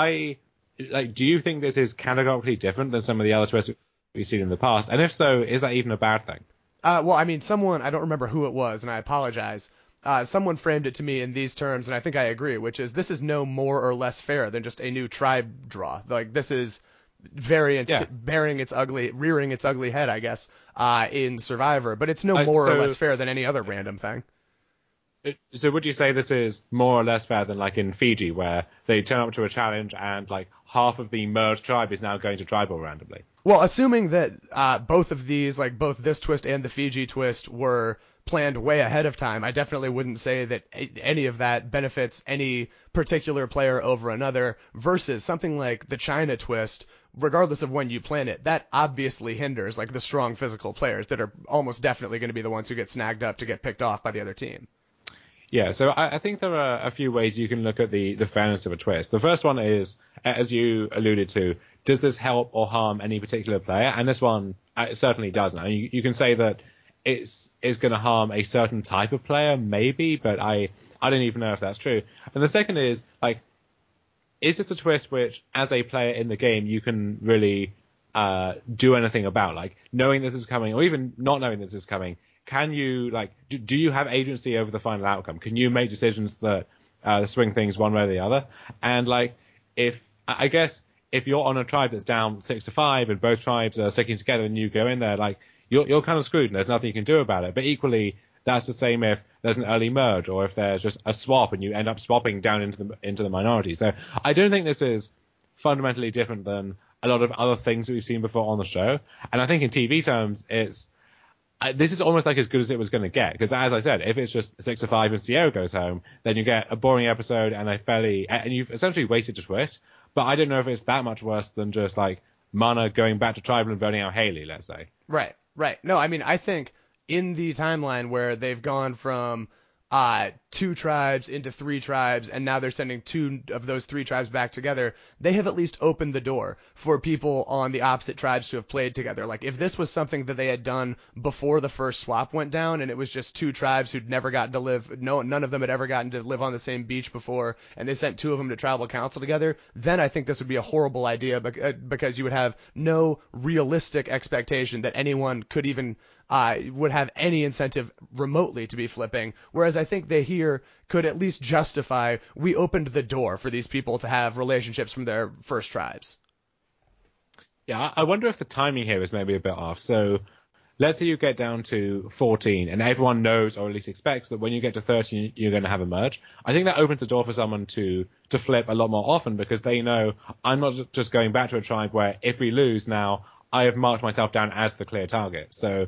do you think this is categorically different than some of the other twists we've seen in the past? And if so, is that even a bad thing? Well, I mean, someone, I don't remember who it was, and I apologize. Someone framed it to me in these terms, and I think I agree, which is this is no more or less fair than just a new tribe draw. Like, this is variance rearing its ugly head, I guess, in Survivor. But it's no more or less fair than any other random thing. So would you say this is more or less fair than like in Fiji, where they turn up to a challenge and like half of the merged tribe is now going to tribal randomly? Well, assuming that both of these, like both this twist and the Fiji twist, were planned way ahead of time, I definitely wouldn't say that any of that benefits any particular player over another versus something like the China twist, regardless of when you plan it, that obviously hinders like the strong physical players that are almost definitely going to be the ones who get snagged up to get picked off by the other team. Yeah, so I think there are a few ways you can look at the fairness of a twist. The first one is, as you alluded to, does this help or harm any particular player? And this one certainly doesn't. I mean, you can say that it's going to harm a certain type of player, maybe, but I don't even know if that's true. And the second is, like, is this a twist which, as a player in the game, you can really do anything about? Like, knowing this is coming, or even not knowing this is coming, can you, like, do you have agency over the final outcome? Can you make decisions that swing things one way or the other? And, like, I guess if you're on a tribe that's down 6-5 and both tribes are sticking together and you go in there, like, you're kind of screwed and there's nothing you can do about it. But equally, that's the same if there's an early merge or if there's just a swap and you end up swapping down into the minority. So I don't think this is fundamentally different than a lot of other things that we've seen before on the show. And I think in TV terms, this is almost like as good as it was going to get, because as I said, if it's just 6-5 and Sierra goes home, then you get a boring episode and you've essentially wasted a twist. But I don't know if it's that much worse than just like Mana going back to tribal and voting out Haley, let's say. Right. No, I mean, I think in the timeline where they've gone from two tribes into three tribes, and now they're sending two of those three tribes back together, they have at least opened the door for people on the opposite tribes to have played together. Like, if this was something that they had done before the first swap went down, and it was just two tribes who'd never gotten to live, none of them had ever gotten to live on the same beach before, and they sent two of them to tribal council together, then I think this would be a horrible idea, because you would have no realistic expectation that anyone could even would have any incentive remotely to be flipping, whereas I think they here could at least justify, we opened the door for these people to have relationships from their first tribes. Yeah, I wonder if the timing here is maybe a bit off. So let's say you get down to 14 and everyone knows, or at least expects, that when you get to 13 you're going to have a merge. I think that opens the door for someone to flip a lot more often, because they know, I'm not just going back to a tribe where if we lose now, I have marked myself down as the clear target. So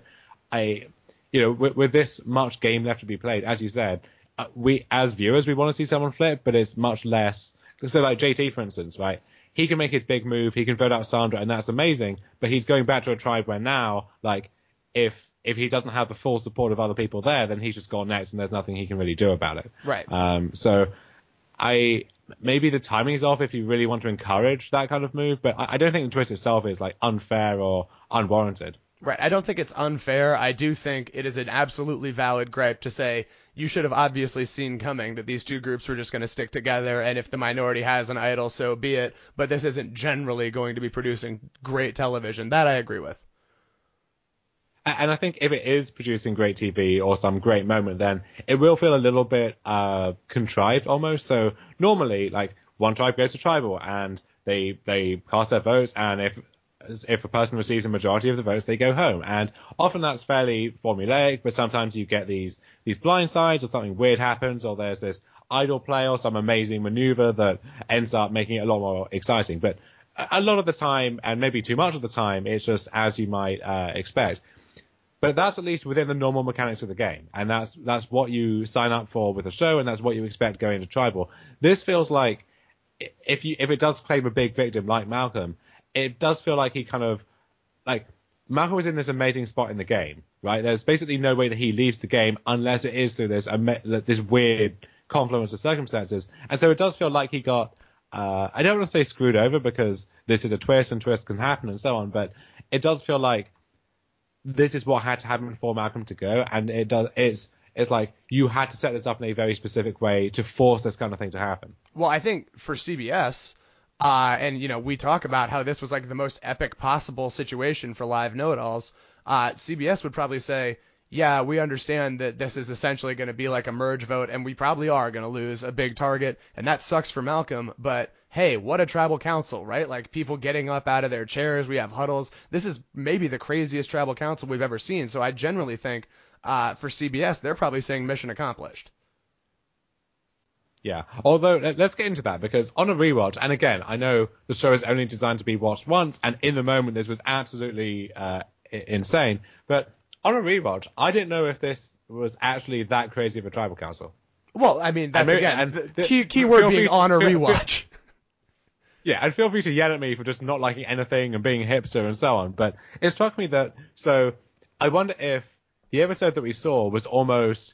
with this much game left to be played, as you said, we as viewers, we want to see someone flip, but it's much less. So like JT, for instance, right? He can make his big move, he can vote out Sandra, and that's amazing, but he's going back to a tribe where now, like, if he doesn't have the full support of other people there, then he's just gone next and there's nothing he can really do about it. Right. So maybe the timing is off if you really want to encourage that kind of move, but I don't think the twist itself is like unfair or unwarranted. Right. I don't think it's unfair. I do think it is an absolutely valid gripe to say you should have obviously seen coming that these two groups were just going to stick together, and if the minority has an idol, so be it. But this isn't generally going to be producing great television. That I agree with. And I think if it is producing great TV or some great moment, then it will feel a little bit contrived almost. So normally, like, one tribe goes to tribal and they cast their votes, and if a person receives a majority of the votes, they go home. And often that's fairly formulaic, but sometimes you get these blind sides, or something weird happens, or there's this idol play or some amazing maneuver that ends up making it a lot more exciting. But a lot of the time, and maybe too much of the time, it's just as you might expect. But that's at least within the normal mechanics of the game, and that's what you sign up for with a show, and that's what you expect going into tribal. This feels like if it does claim a big victim like Malcolm, it does feel like he kind of, like, Malcolm was in this amazing spot in the game, right? There's basically no way that he leaves the game unless it is through this weird confluence of circumstances. And so it does feel like he got, I don't want to say screwed over, because this is a twist and twists can happen and so on, but it does feel like this is what had to happen for Malcolm to go, and it's like you had to set this up in a very specific way to force this kind of thing to happen. Well, I think for CBS, and we talk about how this was like the most epic possible situation for live know-it-alls, CBS would probably say, yeah, we understand that this is essentially going to be like a merge vote, and we probably are going to lose a big target, and that sucks for Malcolm, but hey, what a tribal council, right? Like, people getting up out of their chairs, we have huddles. This is maybe the craziest tribal council we've ever seen, so I generally think for CBS, they're probably saying mission accomplished. Yeah, although let's get into that, because on a rewatch, and again, I know the show is only designed to be watched once, and in the moment this was absolutely insane, but on a rewatch, I didn't know if this was actually that crazy of a tribal council. Well, I mean, that's the key word being on a rewatch. Yeah, and feel free to yell at me for just not liking anything and being a hipster and so on, but it struck me that, so I wonder if the episode that we saw was almost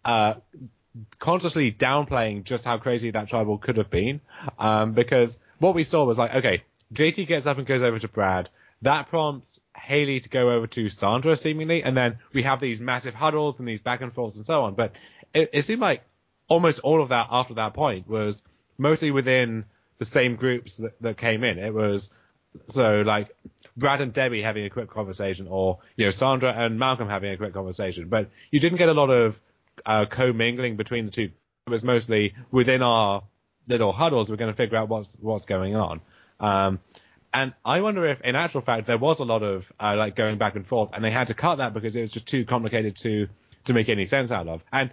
consciously downplaying just how crazy that tribal could have been, because what we saw was like, okay, JT gets up and goes over to Brad, that prompts Haley to go over to Sandra seemingly, and then we have these massive huddles and these back and forths and so on, but it seemed like almost all of that after that point was mostly within the same groups that came in. It was, so like, Brad and Debbie having a quick conversation, or Sandra and Malcolm having a quick conversation, but you didn't get a lot of co-mingling between the two. It was mostly within our little huddles, we're going to figure out what's going on. And I wonder if, in actual fact, there was a lot of like going back and forth, and they had to cut that because it was just too complicated to make any sense out of. And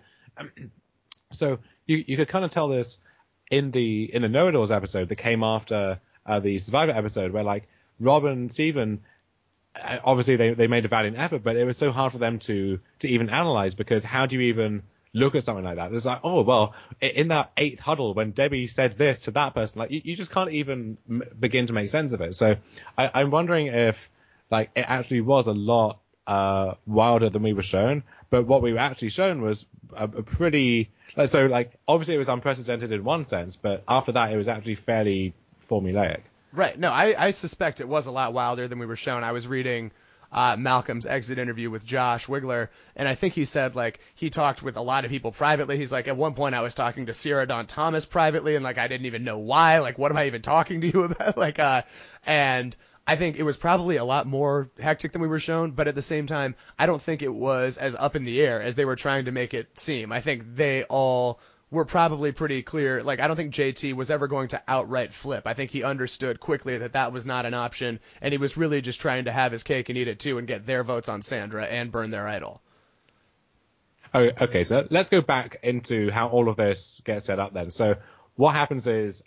so you could kind of tell this in the Know-It-Alls episode that came after the Survivor episode, where like Rob and Steven, obviously they made a valiant effort, but it was so hard for them to even analyze, because how do you even look at something like that? It's like, oh, well, in that 8th huddle when Debbie said this to that person, like you just can't even begin to make sense of it. So I'm wondering if like it actually was a lot wilder than we were shown. But what we were actually shown was a pretty, so like obviously it was unprecedented in one sense, but after that it was actually fairly formulaic. Right. No, I suspect it was a lot wilder than we were shown. I was reading Malcolm's exit interview with Josh Wigler, and I think he said, like, he talked with a lot of people privately. He's like, at one point I was talking to Sierra Dawn Thomas privately, and, like, I didn't even know why. Like, what am I even talking to you about? Like, and I think it was probably a lot more hectic than we were shown, but at the same time, I don't think it was as up in the air as they were trying to make it seem. I think they all were probably pretty clear. Like, I don't think JT was ever going to outright flip. I think he understood quickly that that was not an option, and he was really just trying to have his cake and eat it too and get their votes on Sandra and burn their idol. Oh, okay, so let's go back into how all of this gets set up then. So what happens is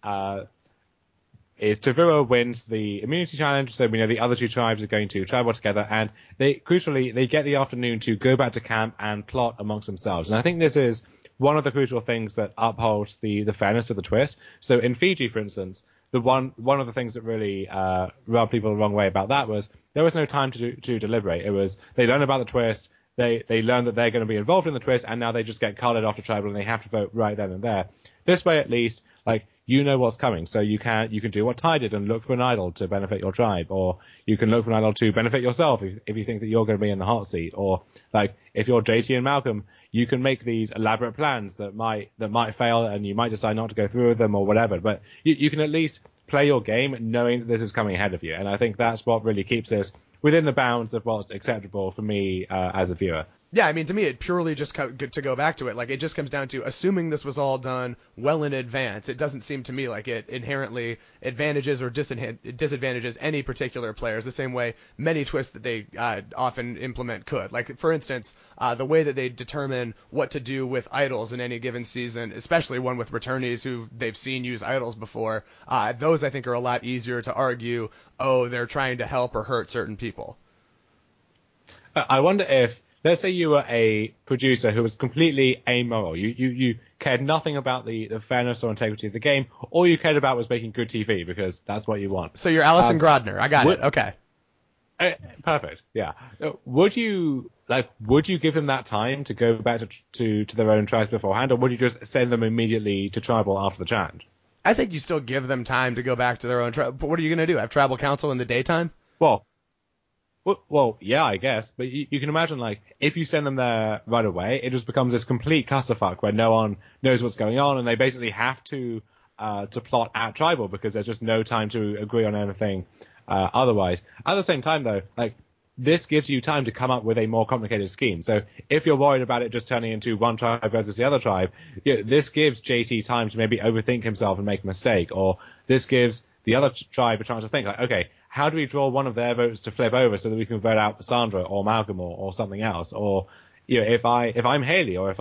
Tavura wins the immunity challenge, so we know the other two tribes are going to tribal together, and crucially, they get the afternoon to go back to camp and plot amongst themselves. And I think this is one of the crucial things that upholds the fairness of the twist. So in Fiji, for instance, one of the things that really rubbed people the wrong way about that was there was no time to deliberate. It was, they learn about the twist, they learn that they're going to be involved in the twist, and now they just get carted off to tribal and they have to vote right then and there. This way, at least, like, you know what's coming, so you can do what Ty did and look for an idol to benefit your tribe, or you can look for an idol to benefit yourself if you think that you're going to be in the hot seat, or like if you're JT and Malcolm, you can make these elaborate plans that might fail and you might decide not to go through with them or whatever, but you can at least play your game knowing that this is coming ahead of you, and I think that's what really keeps this within the bounds of what's acceptable for me as a viewer. Yeah, I mean, to me, it purely just to go back to it, like, it just comes down to assuming this was all done well in advance. It doesn't seem to me like it inherently advantages or disadvantages any particular players the same way many twists that they often implement could. Like, for instance, the way that they determine what to do with idols in any given season, especially one with returnees who they've seen use idols before, those I think are a lot easier to argue, oh, they're trying to help or hurt certain people. I wonder if, let's say you were a producer who was completely amoral. You cared nothing about the fairness or integrity of the game. All you cared about was making good TV because that's what you want. So you're Alison Grodner. I got it. Okay. Perfect. Yeah. Would you give them that time to go back to their own tribes beforehand, or would you just send them immediately to tribal after the challenge? I think you still give them time to go back to their own tribe. But what are you going to do? Have tribal council in the daytime? Well, yeah, I guess, but you can imagine, like, if you send them there right away, it just becomes this complete clusterfuck where no one knows what's going on, and they basically have to plot at tribal because there's just no time to agree on anything otherwise. At the same time, though, like, this gives you time to come up with a more complicated scheme. So if you're worried about it just turning into one tribe versus the other tribe, this gives JT time to maybe overthink himself and make a mistake, or this gives the other tribe a chance to think, like, okay, how do we draw one of their votes to flip over so that we can vote out Sandra or Malcolm or something else? Or, if I'm Haley, or if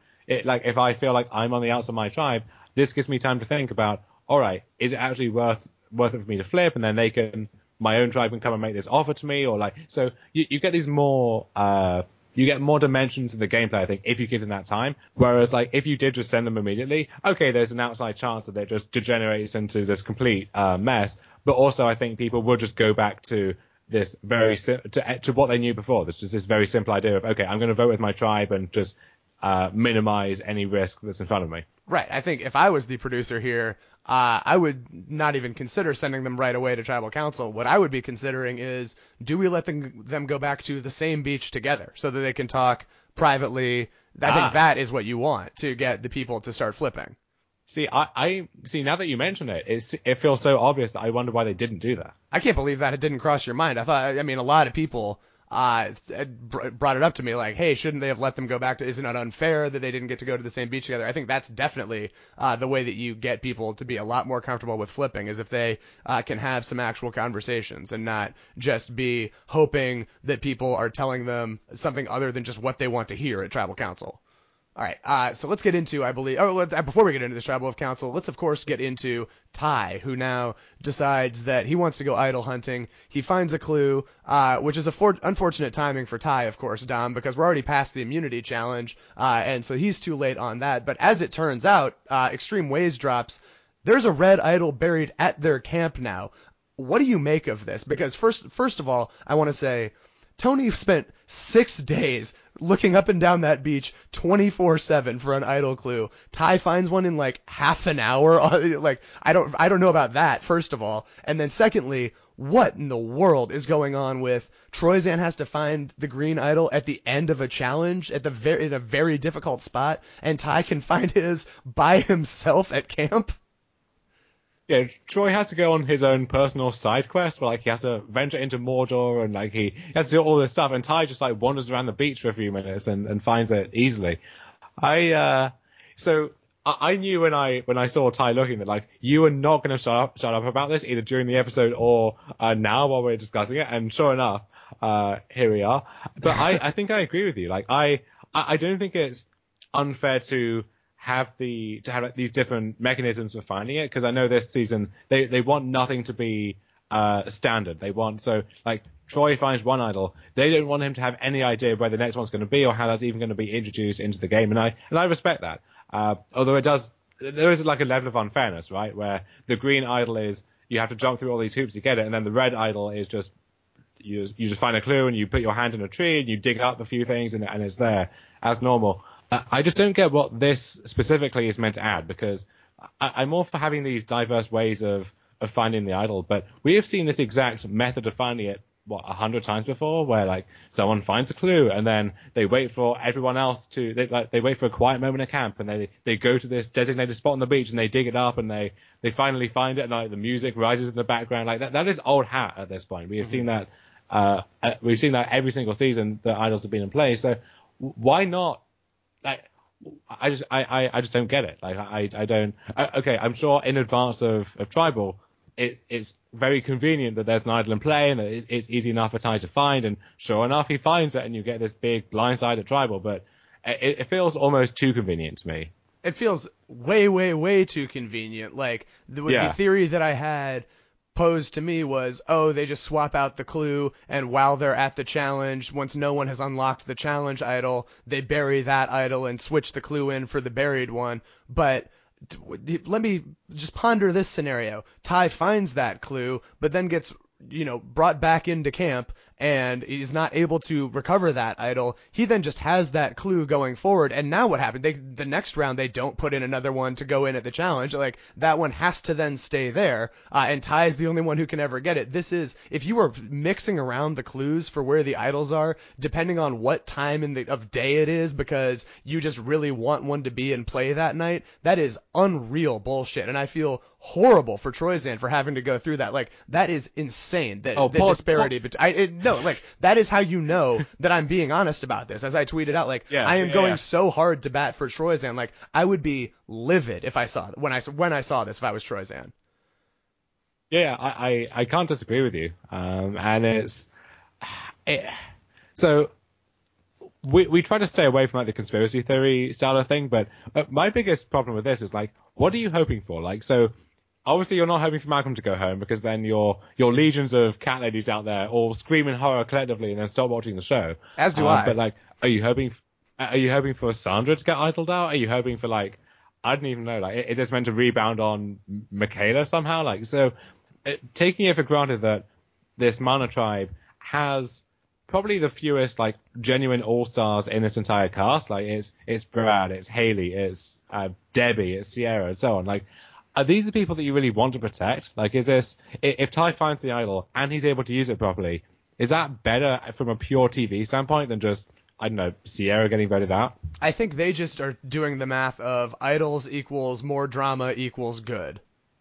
I feel like I'm on the outside of my tribe, this gives me time to think about, all right, is it actually worth it for me to flip? And then my own tribe can come and make this offer to me, or like, so you get these more, you get more dimensions in the gameplay, I think, if you give them that time. Whereas, like, if you did just send them immediately, okay, there's an outside chance that it just degenerates into this complete mess. But also, I think people will just go back to this to what they knew before. There's just this very simple idea of, okay, I'm going to vote with my tribe and just minimize any risk that's in front of me. Right. I think if I was the producer here, I would not even consider sending them right away to tribal council. What I would be considering is, do we let them go back to the same beach together so that they can talk privately? I think that is what you want to get the people to start flipping. See, I see, now that you mention it, it feels so obvious that I wonder why they didn't do that. I can't believe that it didn't cross your mind. I mean, a lot of people brought it up to me like, hey, shouldn't they have let them go back to, isn't it unfair that they didn't get to go to the same beach together? I think that's definitely the way that you get people to be a lot more comfortable with flipping, is if they can have some actual conversations and not just be hoping that people are telling them something other than just what they want to hear at tribal council. All right, so let's get into, I believe, before we get into this tribal of council, let's of course get into Ty, who now decides that he wants to go idol hunting. He finds a clue, which is unfortunate timing for Ty, of course, Dom, because we're already past the immunity challenge, and so he's too late on that. But as it turns out, Extreme Ways drops, there's a red idol buried at their camp now. What do you make of this? Because first of all, I want to say, Tony spent 6 days looking up and down that beach 24/7 for an idol clue. Ty finds one in like half an hour. Like, I don't know about that, first of all. And then secondly, what in the world is going on with Troyzan has to find the green idol at the end of a challenge in a very difficult spot, and Ty can find his by himself at camp? Yeah, Troy has to go on his own personal side quest where, like, he has to venture into Mordor and, like, he has to do all this stuff, and Ty just, like, wanders around the beach for a few minutes and finds it easily. So I knew when I saw Ty looking that, like, you were not going to shut up about this either during the episode or now while we're discussing it, and sure enough, here we are. But I think I agree with you. Like, I don't think it's unfair to have like, these different mechanisms for finding it, because I know this season they want nothing to be standard. They want, so like, Troy finds one idol, they don't want him to have any idea where the next one's going to be or how that's even going to be introduced into the game, and I respect that. Although there is like a level of unfairness, right, where the green idol is you have to jump through all these hoops to get it, and then the red idol is just you just find a clue and you put your hand in a tree and you dig up a few things and it's there as normal. I just don't get what this specifically is meant to add, because I'm all for having these diverse ways of finding the idol, but we have seen this exact method of finding it, 100 times before, where like someone finds a clue and then they wait for everyone else to, they wait for a quiet moment at camp and they go to this designated spot on the beach and they dig it up and they finally find it and like the music rises in the background. Like that is old hat at this point. We have seen that we've seen that every single season that idols have been in place. So why not? Like, I just don't get it. Like, I don't. Okay, I'm sure in advance of Tribal, it's very convenient that there's an idol in play and that it's easy enough for Ty to find. And sure enough, he finds it, and you get this big blindside at Tribal. But it feels almost too convenient to me. It feels way, way, way too convenient. Like the theory that I had posed to me was, oh, they just swap out the clue, and while they're at the challenge, once no one has unlocked the challenge idol, they bury that idol and switch the clue in for the buried one. But let me just ponder this scenario. Ty finds that clue, but then gets brought back into camp, and he's not able to recover that idol. He then just has that clue going forward, and now what happened? The next round, they don't put in another one to go in at the challenge. Like, that one has to then stay there, and Ty is the only one who can ever get it. This is, if you were mixing around the clues for where the idols are, depending on what time of day it is, because you just really want one to be in play that night, that is unreal bullshit, and I feel horrible for Troyzan for having to go through that. Like, that is insane. The disparity between, like, that is how you know that I'm being honest about this. As I tweeted out, like, I am going so hard to bat for Troyzan. Like, I would be livid if I saw when I saw this, if I was Troyzan. Yeah, I can't disagree with you. And so we try to stay away from like the conspiracy theory style of thing, but my biggest problem with this is, like, what are you hoping for? Like, so obviously you're not hoping for Malcolm to go home, because then your legions of cat ladies out there all scream in horror collectively and then stop watching the show. As do I. But like, are you hoping for Sandra to get idled out? Are you hoping for, like, I don't even know, like, is this meant to rebound on Michaela somehow? Like, so taking it for granted that this Mana tribe has probably the fewest like genuine all-stars in this entire cast. Like, it's Brad, it's Haley, it's Debbie, it's Sierra, and so on. Like, are these the people that you really want to protect? Like, is this, if Ty finds the idol and he's able to use it properly, is that better from a pure TV standpoint than just, I don't know, Sierra getting voted out? I think they just are doing the math of idols equals more drama equals good.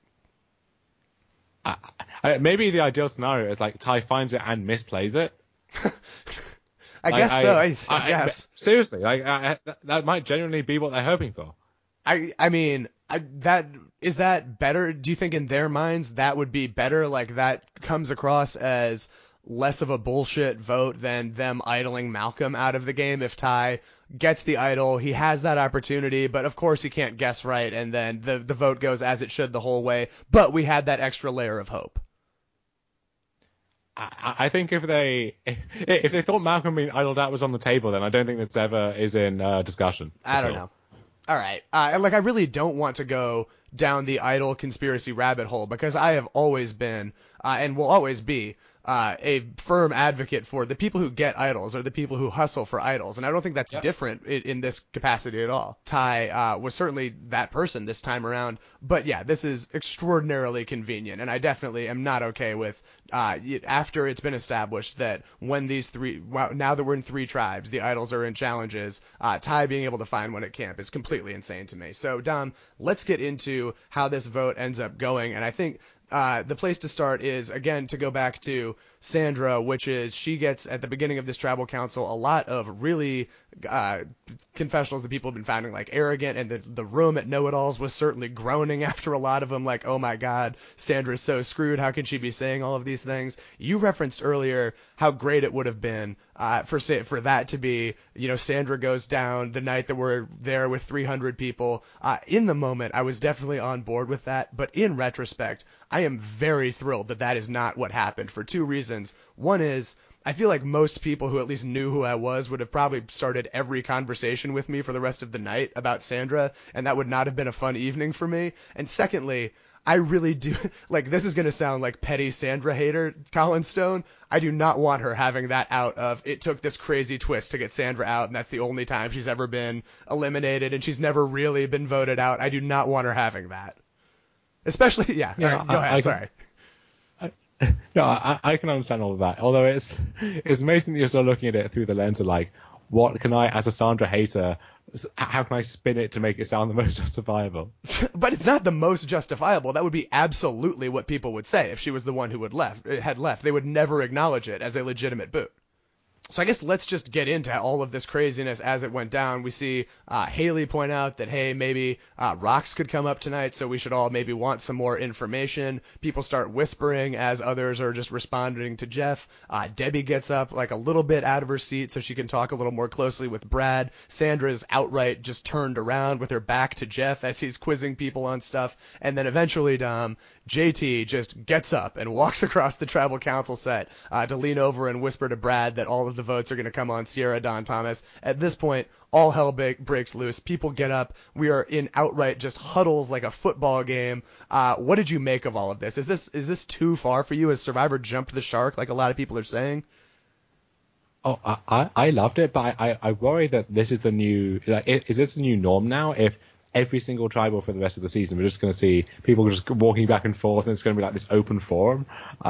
Maybe the ideal scenario is like Ty finds it and misplays it. I guess so. I guess. Seriously, like that might genuinely be what they're hoping for. I mean, is that better? Do you think in their minds that would be better? Like, that comes across as less of a bullshit vote than them idling Malcolm out of the game? If Ty gets the idol, he has that opportunity, but of course he can't guess right, and then the vote goes as it should the whole way, but we had that extra layer of hope. I think if they thought Malcolm being idled out was on the table, then I don't think this ever is in discussion. I don't know. All right. I really don't want to go down the idol conspiracy rabbit hole, because I have always been, and will always be, a firm advocate for the people who get idols or the people who hustle for idols, and I don't think that's different in this capacity at all. Ty was certainly that person this time around, but yeah, this is extraordinarily convenient, and I definitely am not okay with after it's been established that when these three, now that we're in 3 tribes, the idols are in challenges, Ty being able to find one at camp is completely insane to me. So Dom, let's get into how this vote ends up going, and I think the place to start is, again, to go back to Sandra, which is she gets, at the beginning of this tribal council, a lot of really confessionals that people have been finding like arrogant, and the room at Know-It-Alls was certainly groaning after a lot of them, like, oh my God, Sandra's so screwed, how can she be saying all of these things? You referenced earlier how great it would have been for that to be, Sandra goes down the night that we're there with 300 people. In the moment, I was definitely on board with that, but in retrospect, I am very thrilled that that is not what happened for 2 reasons. One is, I feel like most people who at least knew who I was would have probably started every conversation with me for the rest of the night about Sandra, and that would not have been a fun evening for me. And secondly, I really do, like, this is going to sound like petty Sandra hater Colin Stone. I do not want her having that out of, it took this crazy twist to get Sandra out, and that's the only time she's ever been eliminated, and she's never really been voted out. I do not want her having that. Especially, yeah, all right, go ahead, sorry. No, I can understand all of that. Although it's amazing that you're still looking at it through the lens of like, what can I, as a Sandra hater, how can I spin it to make it sound the most justifiable? But it's not the most justifiable. That would be absolutely what people would say if she was the one who had left. They would never acknowledge it as a legitimate boot. So I guess let's just get into all of this craziness as it went down. We see Haley point out that, hey, maybe Rox could come up tonight, so we should all maybe want some more information. People start whispering as others are just responding to Jeff. Debbie gets up like a little bit out of her seat so she can talk a little more closely with Brad. Sandra's outright just turned around with her back to Jeff as he's quizzing people on stuff. And then eventually, JT just gets up and walks across the tribal council set to lean over and whisper to Brad that all of the votes are going to come on Sierra Dawn Thomas. At this point, all hell breaks loose. People get up. We are in outright just huddles like a football game. What did you make of all of this? Is this too far for you? Has Survivor jumped the shark like a lot of people are saying? Oh, I loved it, but I worry that this is the new, like, is this the new norm now? If every single tribal for the rest of the season, we're just going to see people just walking back and forth, and it's going to be like this open forum.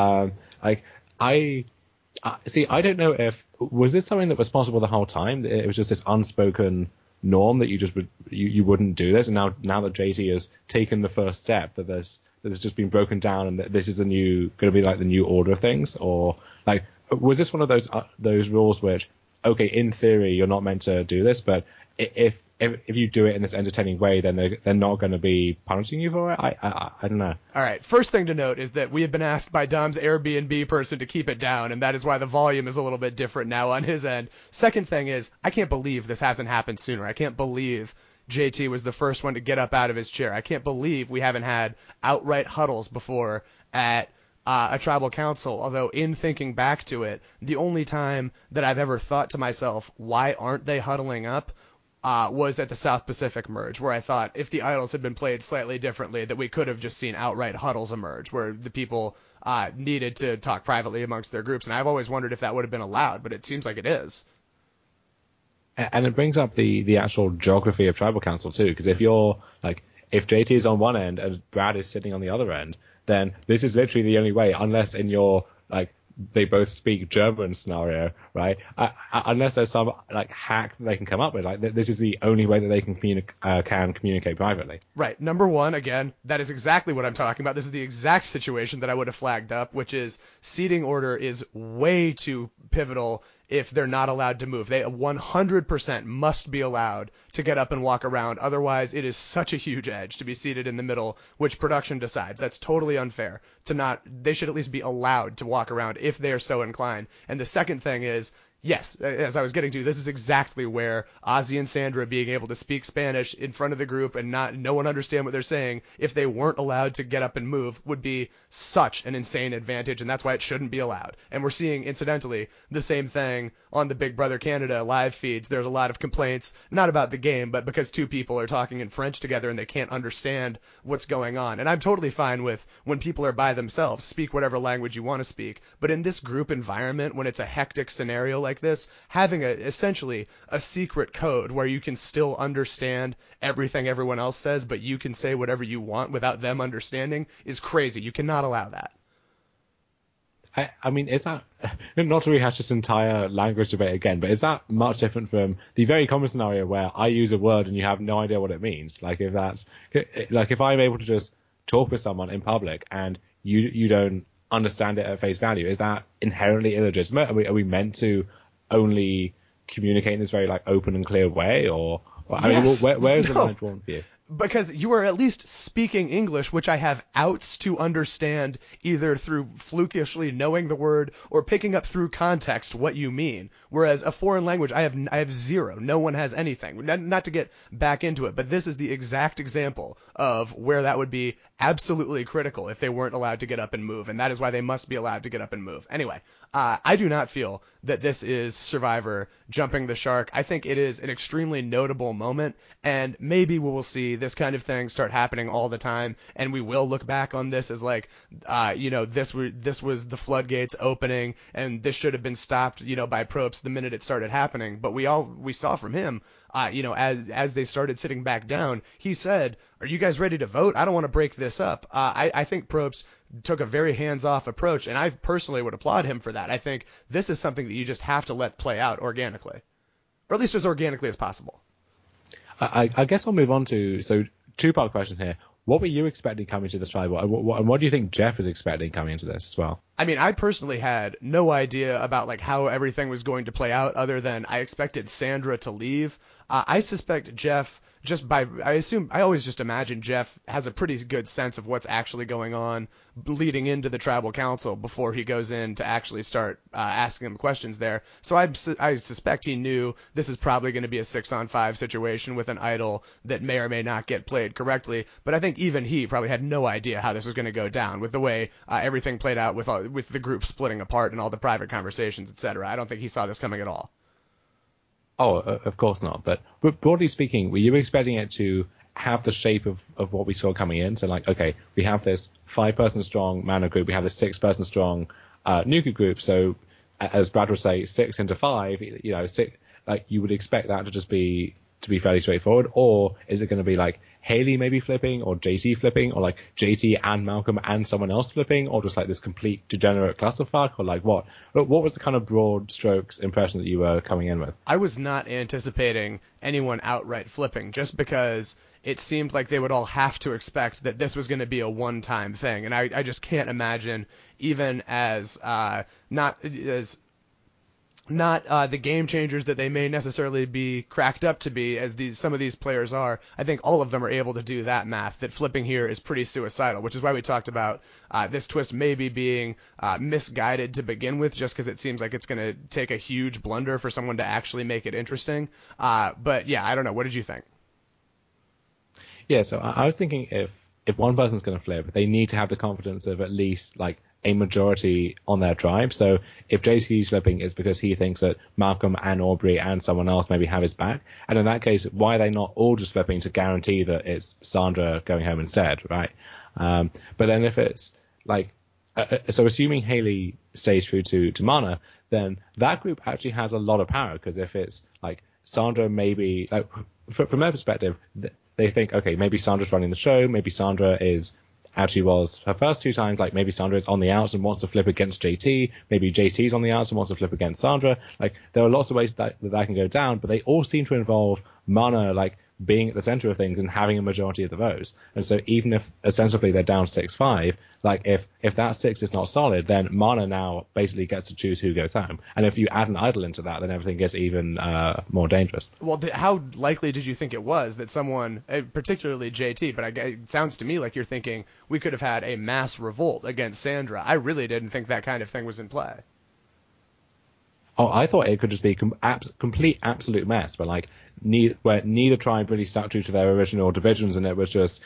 See, I don't know was this something that was possible the whole time? It was just this unspoken norm that you wouldn't do this, and now that JT has taken the first step, that it's just been broken down, and that this is going to be like the new order of things, or like, was this one of those rules which, okay, in theory you're not meant to do this, but if you do it in this entertaining way, then they're not going to be punishing you for it? I don't know. All right. First thing to note is that we have been asked by Dom's Airbnb person to keep it down, and that is why the volume is a little bit different now on his end. Second thing is, I can't believe this hasn't happened sooner. I can't believe JT was the first one to get up out of his chair. I can't believe we haven't had outright huddles before at a tribal council, although in thinking back to it, the only time that I've ever thought to myself, why aren't they huddling up, was at the South Pacific merge, where I thought if the idols had been played slightly differently, that we could have just seen outright huddles emerge, where the people needed to talk privately amongst their groups. And I've always wondered if that would have been allowed, but it seems like it is. And it brings up the actual geography of tribal council too, because if JT is on one end and Brad is sitting on the other end, then this is literally the only way, unless in your they both speak German scenario, right? Unless there's some hack that they can come up with, this is the only way that they can communicate privately. Right. Number one, again, that is exactly what I'm talking about. This is the exact situation that I would have flagged up, which is seating order is way too pivotal if they're not allowed to move. They 100% must be allowed to get up and walk around. Otherwise, it is such a huge edge to be seated in the middle, which production decides. That's totally unfair. They should at least be allowed to walk around if they are so inclined. And the second thing is, Yes, as I was getting to, this is exactly where Ozzy and Sandra being able to speak Spanish in front of the group and no one understand what they're saying, if they weren't allowed to get up and move, would be such an insane advantage, and that's why it shouldn't be allowed. And we're seeing, incidentally, the same thing on the Big Brother Canada live feeds. There's a lot of complaints, not about the game, but because two people are talking in French together and they can't understand what's going on. And I'm totally fine with when people are by themselves, speak whatever language you want to speak. But in this group environment, when it's a hectic scenario like this, having essentially a secret code where you can still understand everything everyone else says, but you can say whatever you want without them understanding is crazy. You cannot allow that. I mean, is that, not to rehash this entire language debate again, but is that much different from the very common scenario where I use a word and you have no idea what it means? Like if I'm able to just talk with someone in public and you don't understand it at face value, is that inherently illegitimate? Are we meant to only communicate in this very like open and clear way, or Yes. I mean, where is the line drawn for you? Because you are at least speaking English, which I have outs to understand either through flukishly knowing the word or picking up through context what you mean. Whereas a foreign language, I have zero. No one has anything. Not to get back into it, but this is the exact example of where that would be absolutely critical if they weren't allowed to get up and move, and that is why they must be allowed to get up and move. Anyway, I do not feel that this is Survivor jumping the shark. I think it is an extremely notable moment, and maybe we will see this kind of thing start happening all the time, and we will look back on this as like, this was the floodgates opening, and this should have been stopped, by Probst the minute it started happening. But we saw from him, as they started sitting back down, he said, "Are you guys ready to vote? I don't want to break this up." I think Probst took a very hands-off approach, and I personally would applaud him for that. I think this is something that you just have to let play out organically, or at least as organically as possible. I guess I'll move on to, so two-part question here. What were you expecting coming to this tribal, and what do you think Jeff is expecting coming into this as well? I mean, I personally had no idea about like how everything was going to play out, other than I expected Sandra to leave. I suspect Jeff, I always just imagine Jeff has a pretty good sense of what's actually going on leading into the tribal council before he goes in to actually start asking them questions there. So I suspect he knew this is probably going to be a 6-on-5 situation with an idol that may or may not get played correctly. But I think even he probably had no idea how this was going to go down with the way everything played out with the group splitting apart and all the private conversations, etc. I don't think he saw this coming at all. Oh, of course not. But broadly speaking, were you expecting it to have the shape of what we saw coming in? So like, okay, we have this 5-person strong Mana group, we have this 6-person strong Nuka group. So as Brad would say, 6 into 5, 6, like you would expect that to just be fairly straightforward. Or is it going to be like Haley maybe flipping, or JT flipping, or like JT and Malcolm and someone else flipping, or just like this complete degenerate clusterfuck, or like what was the kind of broad strokes impression that you were coming in with? I was not anticipating anyone outright flipping, just because it seemed like they would all have to expect that this was going to be a one-time thing, and I just can't imagine, even as not the game changers that they may necessarily be cracked up to be, as some of these players are. I think all of them are able to do that math, that flipping here is pretty suicidal, which is why we talked about this twist maybe being misguided to begin with, just because it seems like it's going to take a huge blunder for someone to actually make it interesting. But yeah, I don't know. What did you think? Yeah, so I was thinking if one person's going to flip, they need to have the confidence of at least like a majority on their tribe. So if JT's flipping, it's because he thinks that Malcolm and Aubrey and someone else maybe have his back. And in that case, why are they not all just flipping to guarantee that it's Sandra going home instead, right? But then if it's like, so assuming Haley stays true to Mana, then that group actually has a lot of power, because if it's like Sandra maybe, like from their perspective, they think, okay, maybe Sandra's running the show, maybe Sandra is, actually was her first 2 times, like maybe Sandra is on the outs and wants to flip against JT, maybe JT's on the outs and wants to flip against Sandra. Like there are lots of ways that can go down, but they all seem to involve Mana like being at the center of things and having a majority of the votes. And so even if ostensibly they're down 6-5, like if that 6 is not solid, then Mana now basically gets to choose who goes home. And if you add an idol into that, then everything gets even more dangerous. Well, how likely did you think it was that someone, particularly JT, but it sounds to me like you're thinking we could have had a mass revolt against Sandra. I really didn't think that kind of thing was in play. Oh, I thought it could just be complete absolute mess, but like where neither tribe really stuck true to their original divisions, and it was just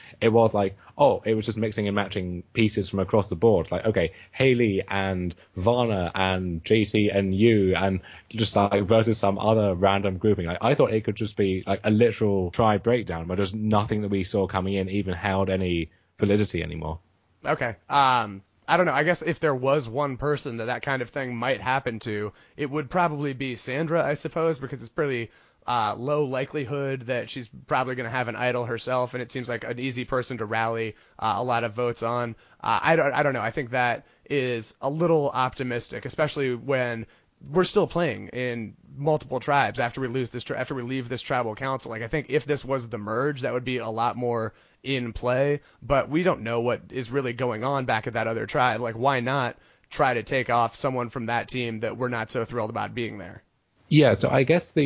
mixing and matching pieces from across the board. Like, okay, Haley and Varna and JT and you, and just like versus some other random grouping. Like, I thought it could just be like a literal tribe breakdown, where just nothing that we saw coming in even held any validity anymore. Okay. I don't know. I guess if there was one person that kind of thing might happen to, it would probably be Sandra, I suppose, because it's pretty low likelihood that she's probably going to have an idol herself, and it seems like an easy person to rally a lot of votes on. I don't know. I think that is a little optimistic, especially when we're still playing in multiple tribes after we leave this tribal council. Like, I think if this was the merge, that would be a lot more in play, but we don't know what is really going on back at that other tribe. Like, why not try to take off someone from that team that we're not so thrilled about being there? Yeah, so I guess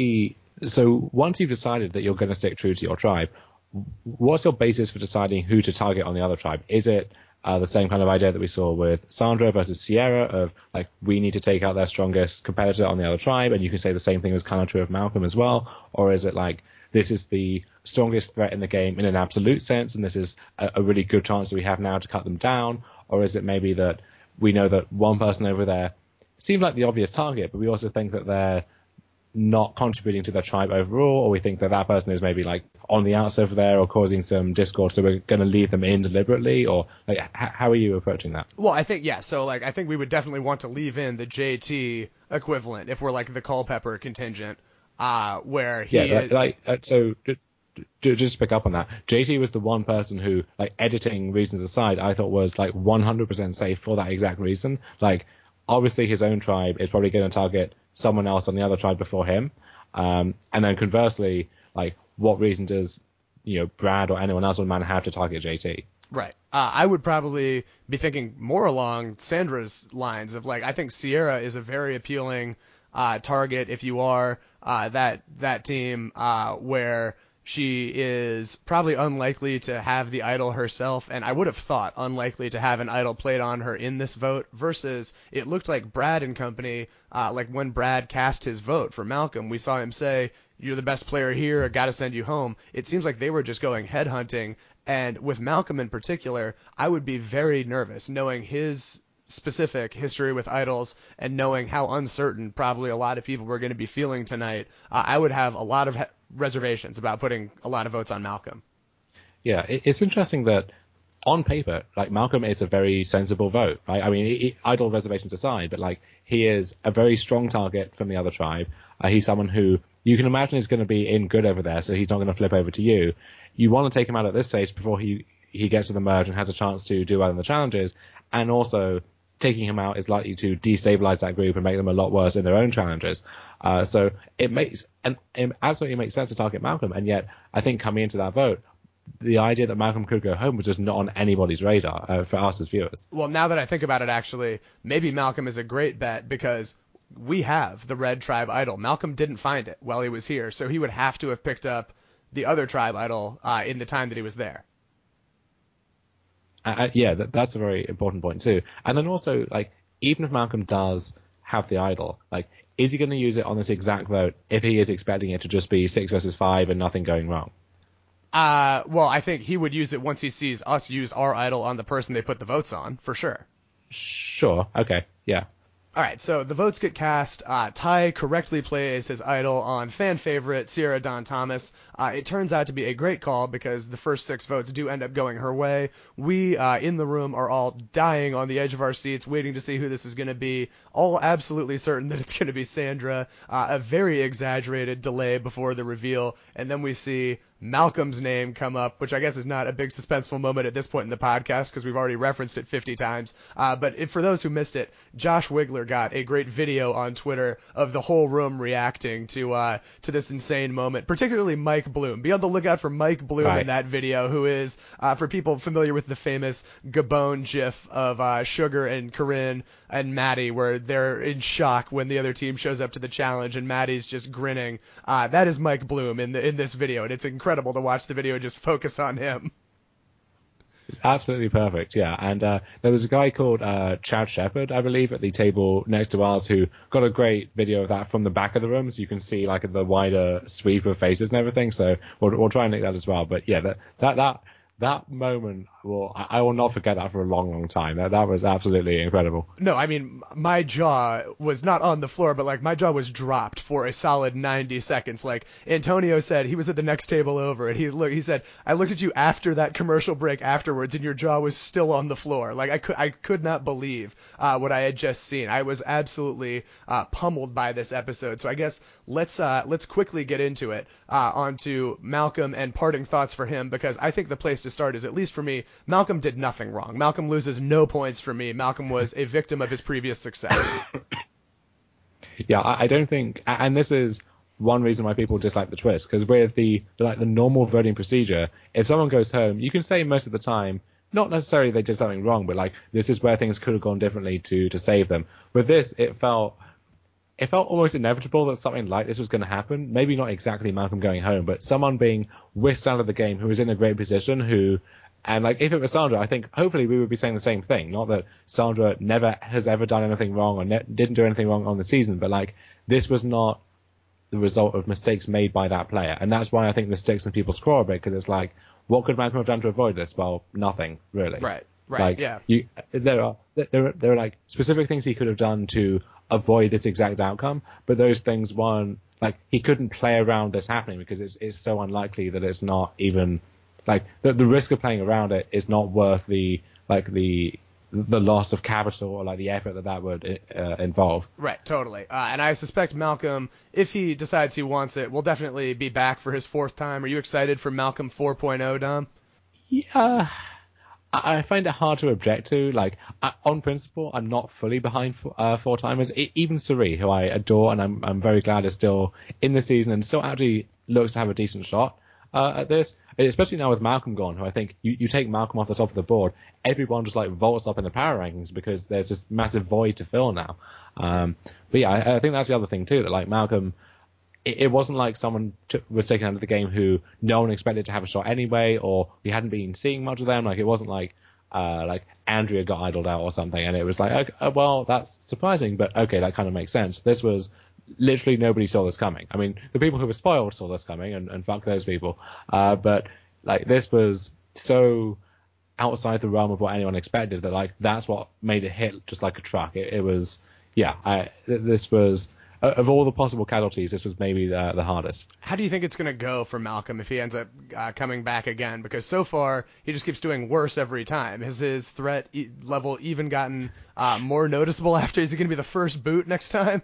so once you've decided that you're going to stick true to your tribe, what's your basis for deciding who to target on the other tribe? Is it the same kind of idea that we saw with Sandra versus Sierra of like, we need to take out their strongest competitor on the other tribe, and you can say the same thing was kind of true of Malcolm as well? Or is it like, this is the strongest threat in the game in an absolute sense, and this is a really good chance that we have now to cut them down? Or is it maybe that we know that one person over there seems like the obvious target, but we also think that they're not contributing to their tribe overall, or we think that person is maybe like on the outs over there or causing some discord, so we're going to leave them in deliberately? Or like, how are you approaching that? Well, I think, yeah, so like, I think we would definitely want to leave in the JT equivalent if we're like the Culpepper contingent, where he so just to pick up on that, JT was the one person who, like, editing reasons aside, I thought was like 100% safe for that exact reason. Like, obviously his own tribe is probably going to target someone else on the other tribe before him, and then conversely, like, what reason does Brad or anyone else on Man have to target JT? Right. I would probably be thinking more along Sandra's lines of, like, I think Sierra is a very appealing target if you are that team where she is probably unlikely to have the idol herself, and I would have thought unlikely to have an idol played on her in this vote, versus it looked like Brad and company, like when Brad cast his vote for Malcolm, we saw him say, "You're the best player here, I gotta send you home." It seems like they were just going headhunting, and with Malcolm in particular, I would be very nervous knowing his specific history with idols and knowing how uncertain probably a lot of people were going to be feeling tonight. I would have a lot of reservations about putting a lot of votes on Malcolm. Yeah, it's interesting that on paper, like, Malcolm is a very sensible vote, right? I mean, idol reservations aside, but like, he is a very strong target from the other tribe. He's someone who you can imagine is going to be in good over there, so he's not going to flip over to you. You want to take him out at this stage before he gets to the merge and has a chance to do well in the challenges, and also taking him out is likely to destabilize that group and make them a lot worse in their own challenges. So it absolutely makes sense to target Malcolm, and yet I think coming into that vote, the idea that Malcolm could go home was just not on anybody's radar for us as viewers. Well, now that I think about it, actually, maybe Malcolm is a great bet because we have the Red Tribe idol. Malcolm didn't find it while he was here, so he would have to have picked up the other tribe idol in the time that he was there. Yeah, that's a very important point too. And then also, like, even if Malcolm does have the idol, like, is he going to use it on this exact vote if he is expecting it to just be 6 versus 5 and nothing going wrong? Well, I think he would use it once he sees us use our idol on the person they put the votes on, for sure. Sure. Okay. Yeah. All right, so the votes get cast. Ty correctly plays his idol on fan favorite Sierra Dawn Thomas. It turns out to be a great call because the first 6 votes do end up going her way. We, in the room, are all dying on the edge of our seats, waiting to see who this is going to be, all absolutely certain that it's going to be Sandra. A very exaggerated delay before the reveal, and then we see Malcolm's name come up, which I guess is not a big suspenseful moment at this point in the podcast because we've already referenced it 50 times. But for those who missed it, Josh Wigler got a great video on Twitter of the whole room reacting to this insane moment, particularly Mike Bloom. Be on the lookout for Mike Bloom in that video, who is, for people familiar with the famous Gabon gif of Sugar and Corinne and Maddie, where they're in shock when the other team shows up to the challenge and Maddie's just grinning. That is Mike Bloom in this video, and it's incredible to watch the video just focus on him. It's absolutely perfect, yeah. And there was a guy called Chad Shepard, I believe, at the table next to ours who got a great video of that from the back of the room, so you can see like the wider sweep of faces and everything. So we'll try and link that as well. But yeah, that moment, I will not forget that for a long, long time. That was absolutely incredible. No, I mean, my jaw was not on the floor, but like my jaw was dropped for a solid 90 seconds. Like Antonio said, he was at the next table over, and he said, I looked at you after that commercial break afterwards, and your jaw was still on the floor. Like I could not believe what I had just seen. I was absolutely pummeled by this episode. So I guess let's quickly get into it, onto Malcolm and parting thoughts for him, because I think the place to start is, at least for me, Malcolm did nothing wrong. Malcolm loses no points for me. Malcolm was a victim of his previous success. Yeah, I don't think, and this is one reason why people dislike the twist, because with the normal voting procedure, if someone goes home, you can say most of the time, not necessarily they did something wrong, but like this is where things could have gone differently to save them. With this, it felt almost inevitable that something like this was going to happen. Maybe not exactly Malcolm going home, but someone being whisked out of the game who was in a great position, and like if it was Sandra, I think hopefully we would be saying the same thing. Not that Sandra never has ever done anything wrong or didn't do anything wrong on the season, but like this was not the result of mistakes made by that player. And that's why I think this sticks in people's craw a bit, because it's like, what could Malcolm have done to avoid this? Well, nothing really. Right. Like, Yeah. There are like specific things he could have done to avoid this exact outcome, but those things weren't, like, he couldn't play around this happening because it's so unlikely that it's not even, like, the risk of playing around it is not worth the loss of capital or like the effort that would involve. Right, totally. And I suspect Malcolm, if he decides he wants it, will definitely be back for his fourth time. Are you excited for Malcolm 4.0, Dom? Yeah, I find it hard to object to. Like, on principle, I'm not fully behind four timers. Even Suri, who I adore and I'm very glad is still in the season and still actually looks to have a decent shot at this. Especially now with Malcolm gone, who I think you take Malcolm off the top of the board, everyone just like vaults up in the power rankings because there's this massive void to fill now. But yeah, I think that's the other thing too, that like Malcolm, it wasn't like someone was taken out of the game who no one expected to have a shot anyway, or we hadn't been seeing much of them. Like, it wasn't like Andrea got idled out or something, and it was like, okay, well, that's surprising, but okay, that kind of makes sense. This was literally nobody saw this coming. I mean, the people who were spoiled saw this coming, and fuck those people. But like, this was so outside the realm of what anyone expected that like that's what made it hit just like a truck. It was, yeah. This was, of all the possible casualties, this was maybe the hardest. How do you think it's going to go for Malcolm if he ends up coming back again? Because so far, he just keeps doing worse every time. Has his threat level even gotten more noticeable after? Is he going to be the first boot next time?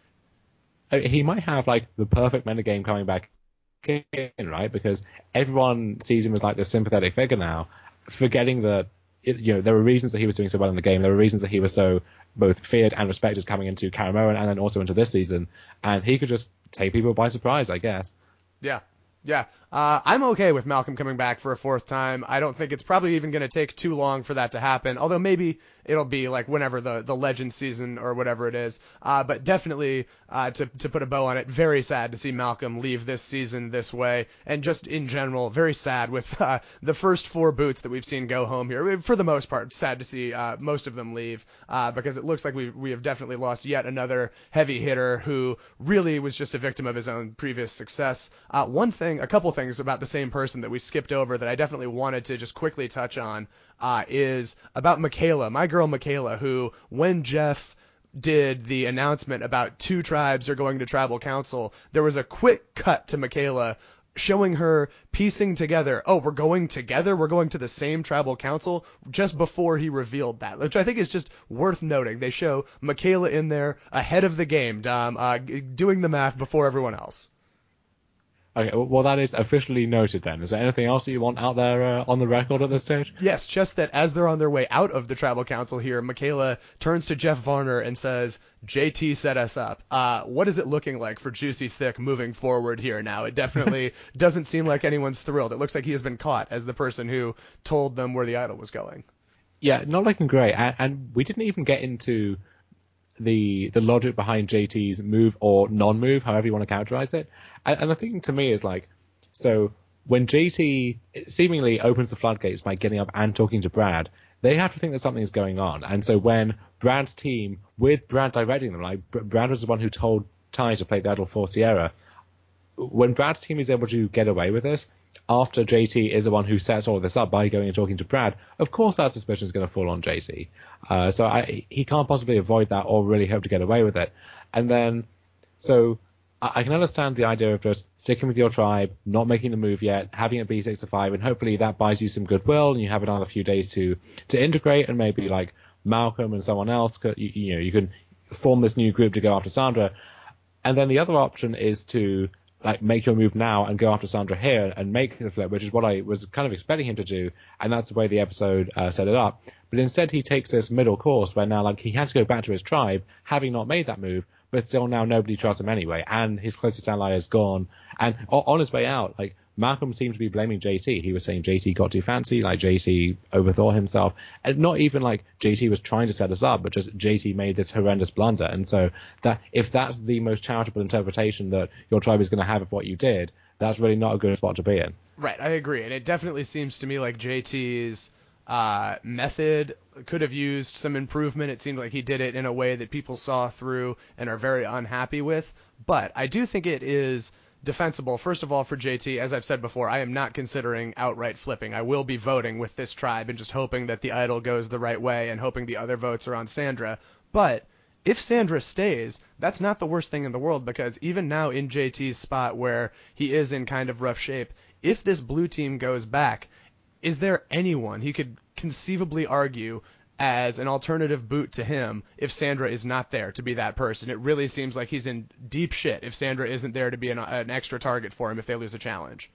He might have like the perfect metagame coming back in, right? Because everyone sees him as like this sympathetic figure now, forgetting that there were reasons that he was doing so well in the game. There were reasons that he was so both feared and respected coming into Karamoan and then also into this season, and he could just take people by surprise, I guess. Yeah. I'm okay with Malcolm coming back for a fourth time. I don't think it's probably even going to take too long for that to happen, although maybe it'll be like whenever the Legend season or whatever it is. But definitely, to put a bow on it, very sad to see Malcolm leave this season this way, and just in general, very sad with the first four boots that we've seen go home here. For the most part, sad to see most of them leave, because it looks like we have definitely lost yet another heavy hitter who really was just a victim of his own previous success. A couple things about the same person that we skipped over that I definitely wanted to just quickly touch on is about Michaela, my girl Michaela, who, when Jeff did the announcement about 2 tribes are going to tribal council, there was a quick cut to Michaela showing her piecing together, we're going together, we're going to the same tribal council, just before he revealed that, which I think is just worth noting. They show Michaela in there ahead of the game, Dom, doing the math before everyone else. Okay, well, that is officially noted then. Is there anything else that you want out there on the record at this stage? Yes, just that as they're on their way out of the tribal council here, Michaela turns to Jeff Varner and says, JT set us up. What is it looking like for Juicy Thick moving forward here now? It definitely doesn't seem like anyone's thrilled. It looks like he has been caught as the person who told them where the idol was going. Yeah, not looking great. And we didn't even get into the logic behind JT's move or non-move, however you want to characterize it. And the thing to me is like, so when JT seemingly opens the floodgates by getting up and talking to Brad, they have to think that something's going on. And so when Brad's team, with Brad directing them, like Brad was the one who told Ty to play the idol for Sierra, when Brad's team is able to get away with this, after JT is the one who sets all of this up by going and talking to Brad, of course that suspicion is going to fall on JT. He can't possibly avoid that or really hope to get away with it. And then, so I can understand the idea of just sticking with your tribe, not making the move yet, having it be 6-5, and hopefully that buys you some goodwill, and you have another few days to integrate, and maybe like Malcolm and someone else, you can form this new group to go after Sandra. And then the other option is to like make your move now and go after Sandra here and make the flip, which is what I was kind of expecting him to do, and that's the way the episode set it up. But instead he takes this middle course where now like he has to go back to his tribe, having not made that move, but still now nobody trusts him anyway, and his closest ally is gone. And on his way out, like Malcolm seemed to be blaming JT. He was saying JT got too fancy, like JT overthought himself, and not even like JT was trying to set us up, but just JT made this horrendous blunder. And so that if that's the most charitable interpretation that your tribe is going to have of what you did, that's really not a good spot to be in. Right, I agree, and it definitely seems to me like JT's method could have used some improvement. It seemed like he did it in a way that people saw through and are very unhappy with. But I do think it is defensible, first of all, for JT. As I've said before, I am not considering outright flipping. I will be voting with this tribe and just hoping that the idol goes the right way and hoping the other votes are on Sandra. But if Sandra stays, that's not the worst thing in the world, because even now in JT's spot where he is in kind of rough shape, if this blue team goes back, is there anyone he could conceivably argue as an alternative boot to him if Sandra is not there to be that person? It really seems like he's in deep shit if Sandra isn't there to be an extra target for him if they lose a challenge.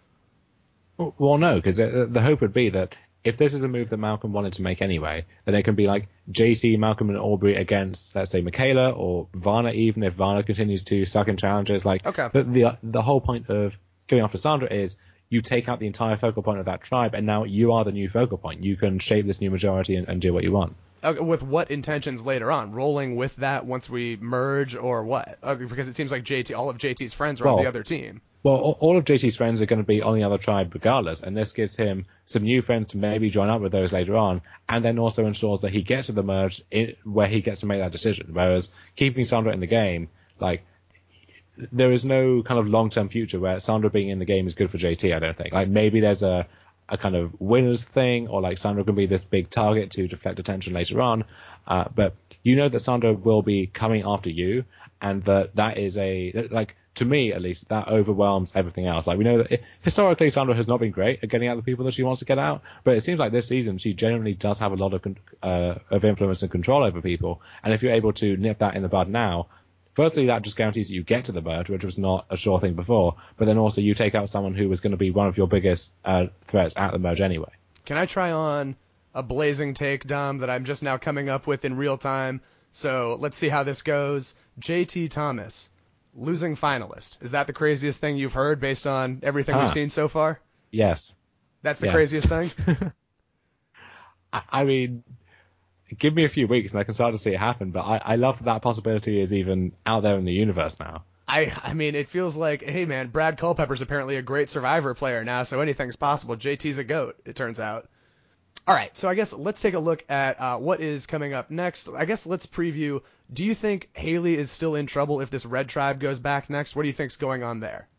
Well, no, because the hope would be that if this is a move that Malcolm wanted to make anyway, then it can be like JT, Malcolm, and Aubrey against, let's say, Michaela or Varna, even if Varna continues to suck in challenges. Like, okay. The whole point of going after Sandra is you take out the entire focal point of that tribe, and now you are the new focal point. You can shape this new majority and do what you want. With what intentions later on? Rolling with that once we merge, or what? Because it seems like all of JT's friends are on the other team. Well, all of JT's friends are going to be on the other tribe regardless, and this gives him some new friends to maybe join up with those later on, and then also ensures that he gets to the merge where he gets to make that decision. Whereas keeping Sandra in the game, like, there is no kind of long-term future where Sandra being in the game is good for JT, I don't think. Like, maybe there's a kind of winners thing, or like Sandra can be this big target to deflect attention later on. But you know that Sandra will be coming after you, and that is to me at least, that overwhelms everything else. Like, we know that historically Sandra has not been great at getting out the people that she wants to get out, but it seems like this season she generally does have a lot of influence and control over people. And if you're able to nip that in the bud now, firstly, that just guarantees that you get to the merge, which was not a sure thing before. But then also you take out someone who was going to be one of your biggest threats at the merge anyway. Can I try on a blazing take, Dom, that I'm just now coming up with in real time? So let's see how this goes. JT Thomas, losing finalist. Is that the craziest thing you've heard based on everything we've seen so far? Yes. That's the craziest thing? I mean, give me a few weeks and I can start to see it happen, but I love that possibility is even out there in the universe now. I mean, it feels like, hey man, Brad Culpepper's apparently a great Survivor player now, so anything's possible. JT's a GOAT, it turns out. All right, so I guess let's take a look at what is coming up next. I guess let's preview. Do you think Haley is still in trouble if this red tribe goes back next? What do you think's going on there?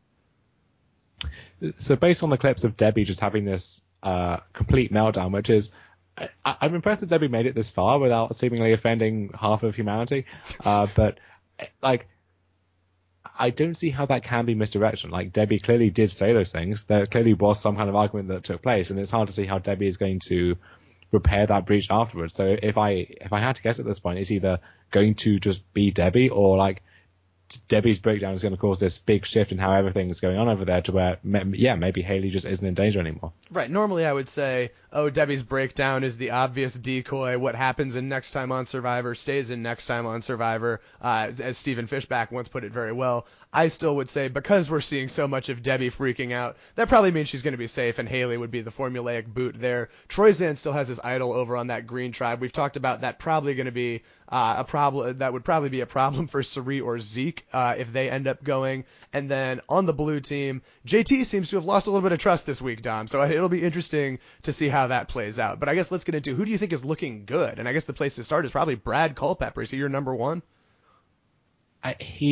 So based on the clips of Debbie just having this complete meltdown, which is, I'm impressed that Debbie made it this far without seemingly offending half of humanity. But like, I don't see how that can be misdirection. Like, Debbie clearly did say those things. There clearly was some kind of argument that took place, and it's hard to see how Debbie is going to repair that breach afterwards. So if I had to guess at this point, it's either going to just be Debbie, or like Debbie's breakdown is going to cause this big shift in how everything is going on over there to where, maybe Haley just isn't in danger anymore. Right. Normally I would say, Debbie's breakdown is the obvious decoy. What happens in Next Time on Survivor stays in Next Time on Survivor, as Stephen Fishback once put it very well. I still would say, because we're seeing so much of Debbie freaking out, that probably means she's going to be safe, and Haley would be the formulaic boot there. Troyzan still has his idol over on that green tribe. We've talked about that probably going to be a problem that would probably be a problem for Sari or Zeke if they end up going. And then on the blue team, JT seems to have lost a little bit of trust this week, Dom. So it'll be interesting to see how that plays out. But I guess let's get into who do you think is looking good? And I guess the place to start is probably Brad Culpepper. Is he your number one? I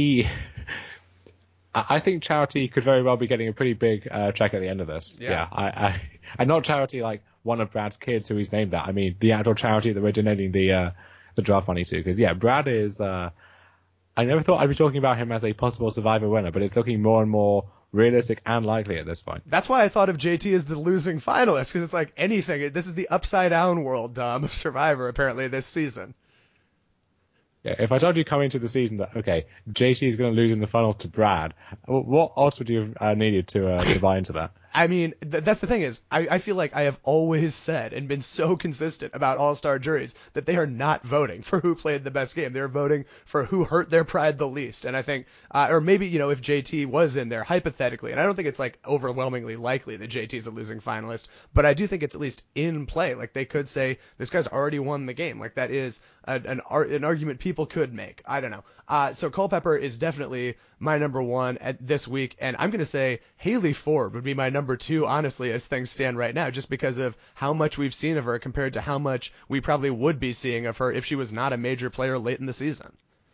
think Charity could very well be getting a pretty big check at the end of this. Yeah. And not Charity like one of Brad's kids who he's named that. I mean, the actual charity that we're donating the draft money to. Because, yeah, Brad is... I never thought I'd be talking about him as a possible Survivor winner, but it's looking more and more realistic and likely at this point. That's why I thought of JT as the losing finalist, because it's like anything. This is the upside-down world, Dom, of Survivor, apparently, this season. Yeah, if I told you coming into the season that, okay, JT is going to lose in the finals to Brad, what odds would you have needed to buy into that? I mean, that's the thing is, I feel like I have always said and been so consistent about all-star juries that they are not voting for who played the best game. They're voting for who hurt their pride the least. And I think, or maybe, if JT was in there, hypothetically, and I don't think it's like overwhelmingly likely that JT's a losing finalist, but I do think it's at least in play. Like they could say, this guy's already won the game. Like that is an argument people could make. I don't know. So Culpepper is definitely my number one at this week. And I'm going to say Haley Ford would be my number two, honestly, as things stand right now, just because of how much we've seen of her compared to how much we probably would be seeing of her if she was not a major player late in the season.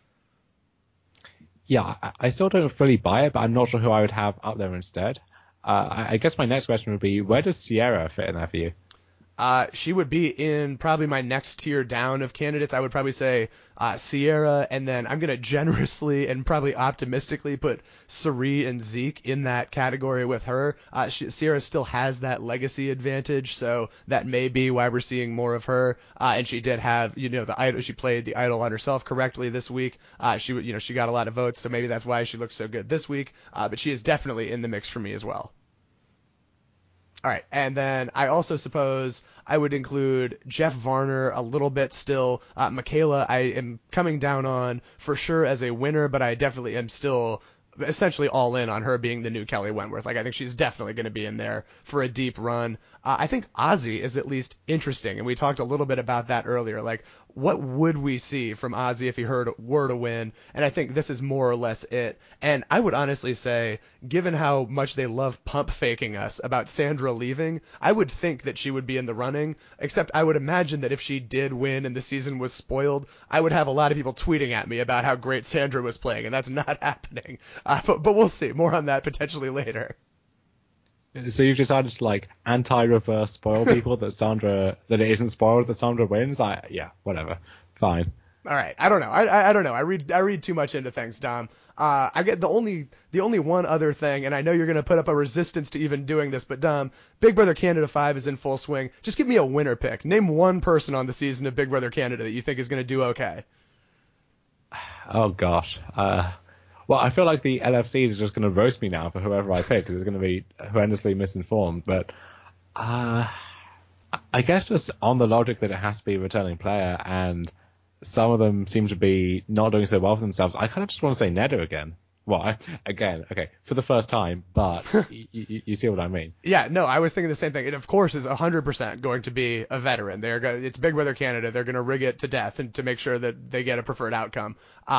Yeah, I still don't fully buy it, but I'm not sure who I would have up there instead. I guess my next question would be, where does Sierra fit in there for you? She would be in probably my next tier down of candidates. I would probably say Sierra, and then I'm going to generously and probably optimistically put Sari and Zeke in that category with her. Sierra still has that legacy advantage, so that may be why we're seeing more of her. And she did have, the idol. She played the idol on herself correctly this week. She got a lot of votes, so maybe that's why she looked so good this week. But she is definitely in the mix for me as well. All right, and then I also suppose I would include Jeff Varner a little bit still. Michaela, I am coming down on for sure as a winner, but I definitely am still essentially all in on her being the new Kelly Wentworth. Like I think she's definitely going to be in there for a deep run. I think Ozzy is at least interesting, and we talked a little bit about that earlier. Like, what would we see from Ozzy if he were to win? And I think this is more or less it. And I would honestly say, given how much they love pump faking us about Sandra leaving, I would think that she would be in the running, except I would imagine that if she did win and the season was spoiled, I would have a lot of people tweeting at me about how great Sandra was playing, and that's not happening. But we'll see. More on that potentially later. So you've decided to anti-reverse spoil people that it isn't spoiled that Sandra wins? Whatever. Fine. All right. I don't know. I don't know. I read too much into things, Dom. I get the only one other thing, and I know you're going to put up a resistance to even doing this, but Dom, Big Brother Canada 5 is in full swing. Just give me a winner pick. Name one person on the season of Big Brother Canada that you think is going to do okay. Oh gosh. Well, I feel like the LFCs are just going to roast me now for whoever I pick, because it's going to be horrendously misinformed. But I guess just on the logic that it has to be a returning player, and some of them seem to be not doing so well for themselves, I kind of just want to say Neda again. Well, okay, for the first time, but you see what I mean. Yeah, no, I was thinking the same thing. It, of course, is 100% going to be a veteran. It's Big Brother Canada. They're going to rig it to death and to make sure that they get a preferred outcome.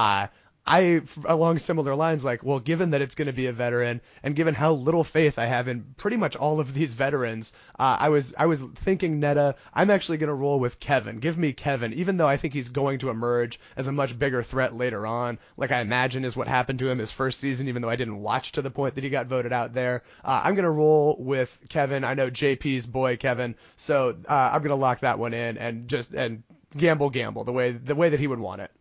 Along similar lines, given that it's going to be a veteran, and given how little faith I have in pretty much all of these veterans, I was thinking Neda. I'm actually going to roll with Kevin. Give me Kevin, even though I think he's going to emerge as a much bigger threat later on, like I imagine is what happened to him his first season, even though I didn't watch to the point that he got voted out there. I'm going to roll with Kevin. I know JP's boy, Kevin, so I'm going to lock that one in and gamble the way that he would want it.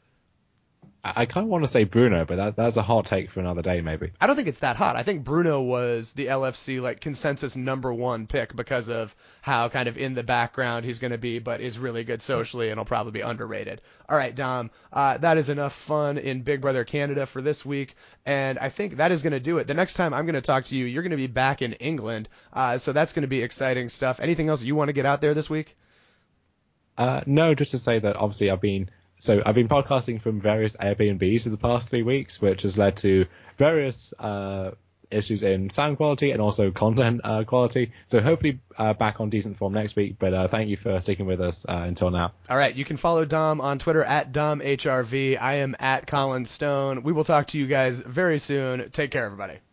I kind of want to say Bruno, but that's a hot take for another day, maybe. I don't think it's that hot. I think Bruno was the LFC consensus number one pick because of how kind of in the background he's going to be, but is really good socially and will probably be underrated. All right, Dom, that is enough fun in Big Brother Canada for this week, and I think that is going to do it. The next time I'm going to talk to you, you're going to be back in England, so that's going to be exciting stuff. Anything else you want to get out there this week? No, just to say that obviously I've been podcasting from various Airbnbs for the past 3 weeks, which has led to various issues in sound quality and also content quality. So hopefully back on decent form next week. But thank you for sticking with us until now. All right, you can follow Dom on Twitter at DomHRV. I am at Colin Stone. We will talk to you guys very soon. Take care, everybody.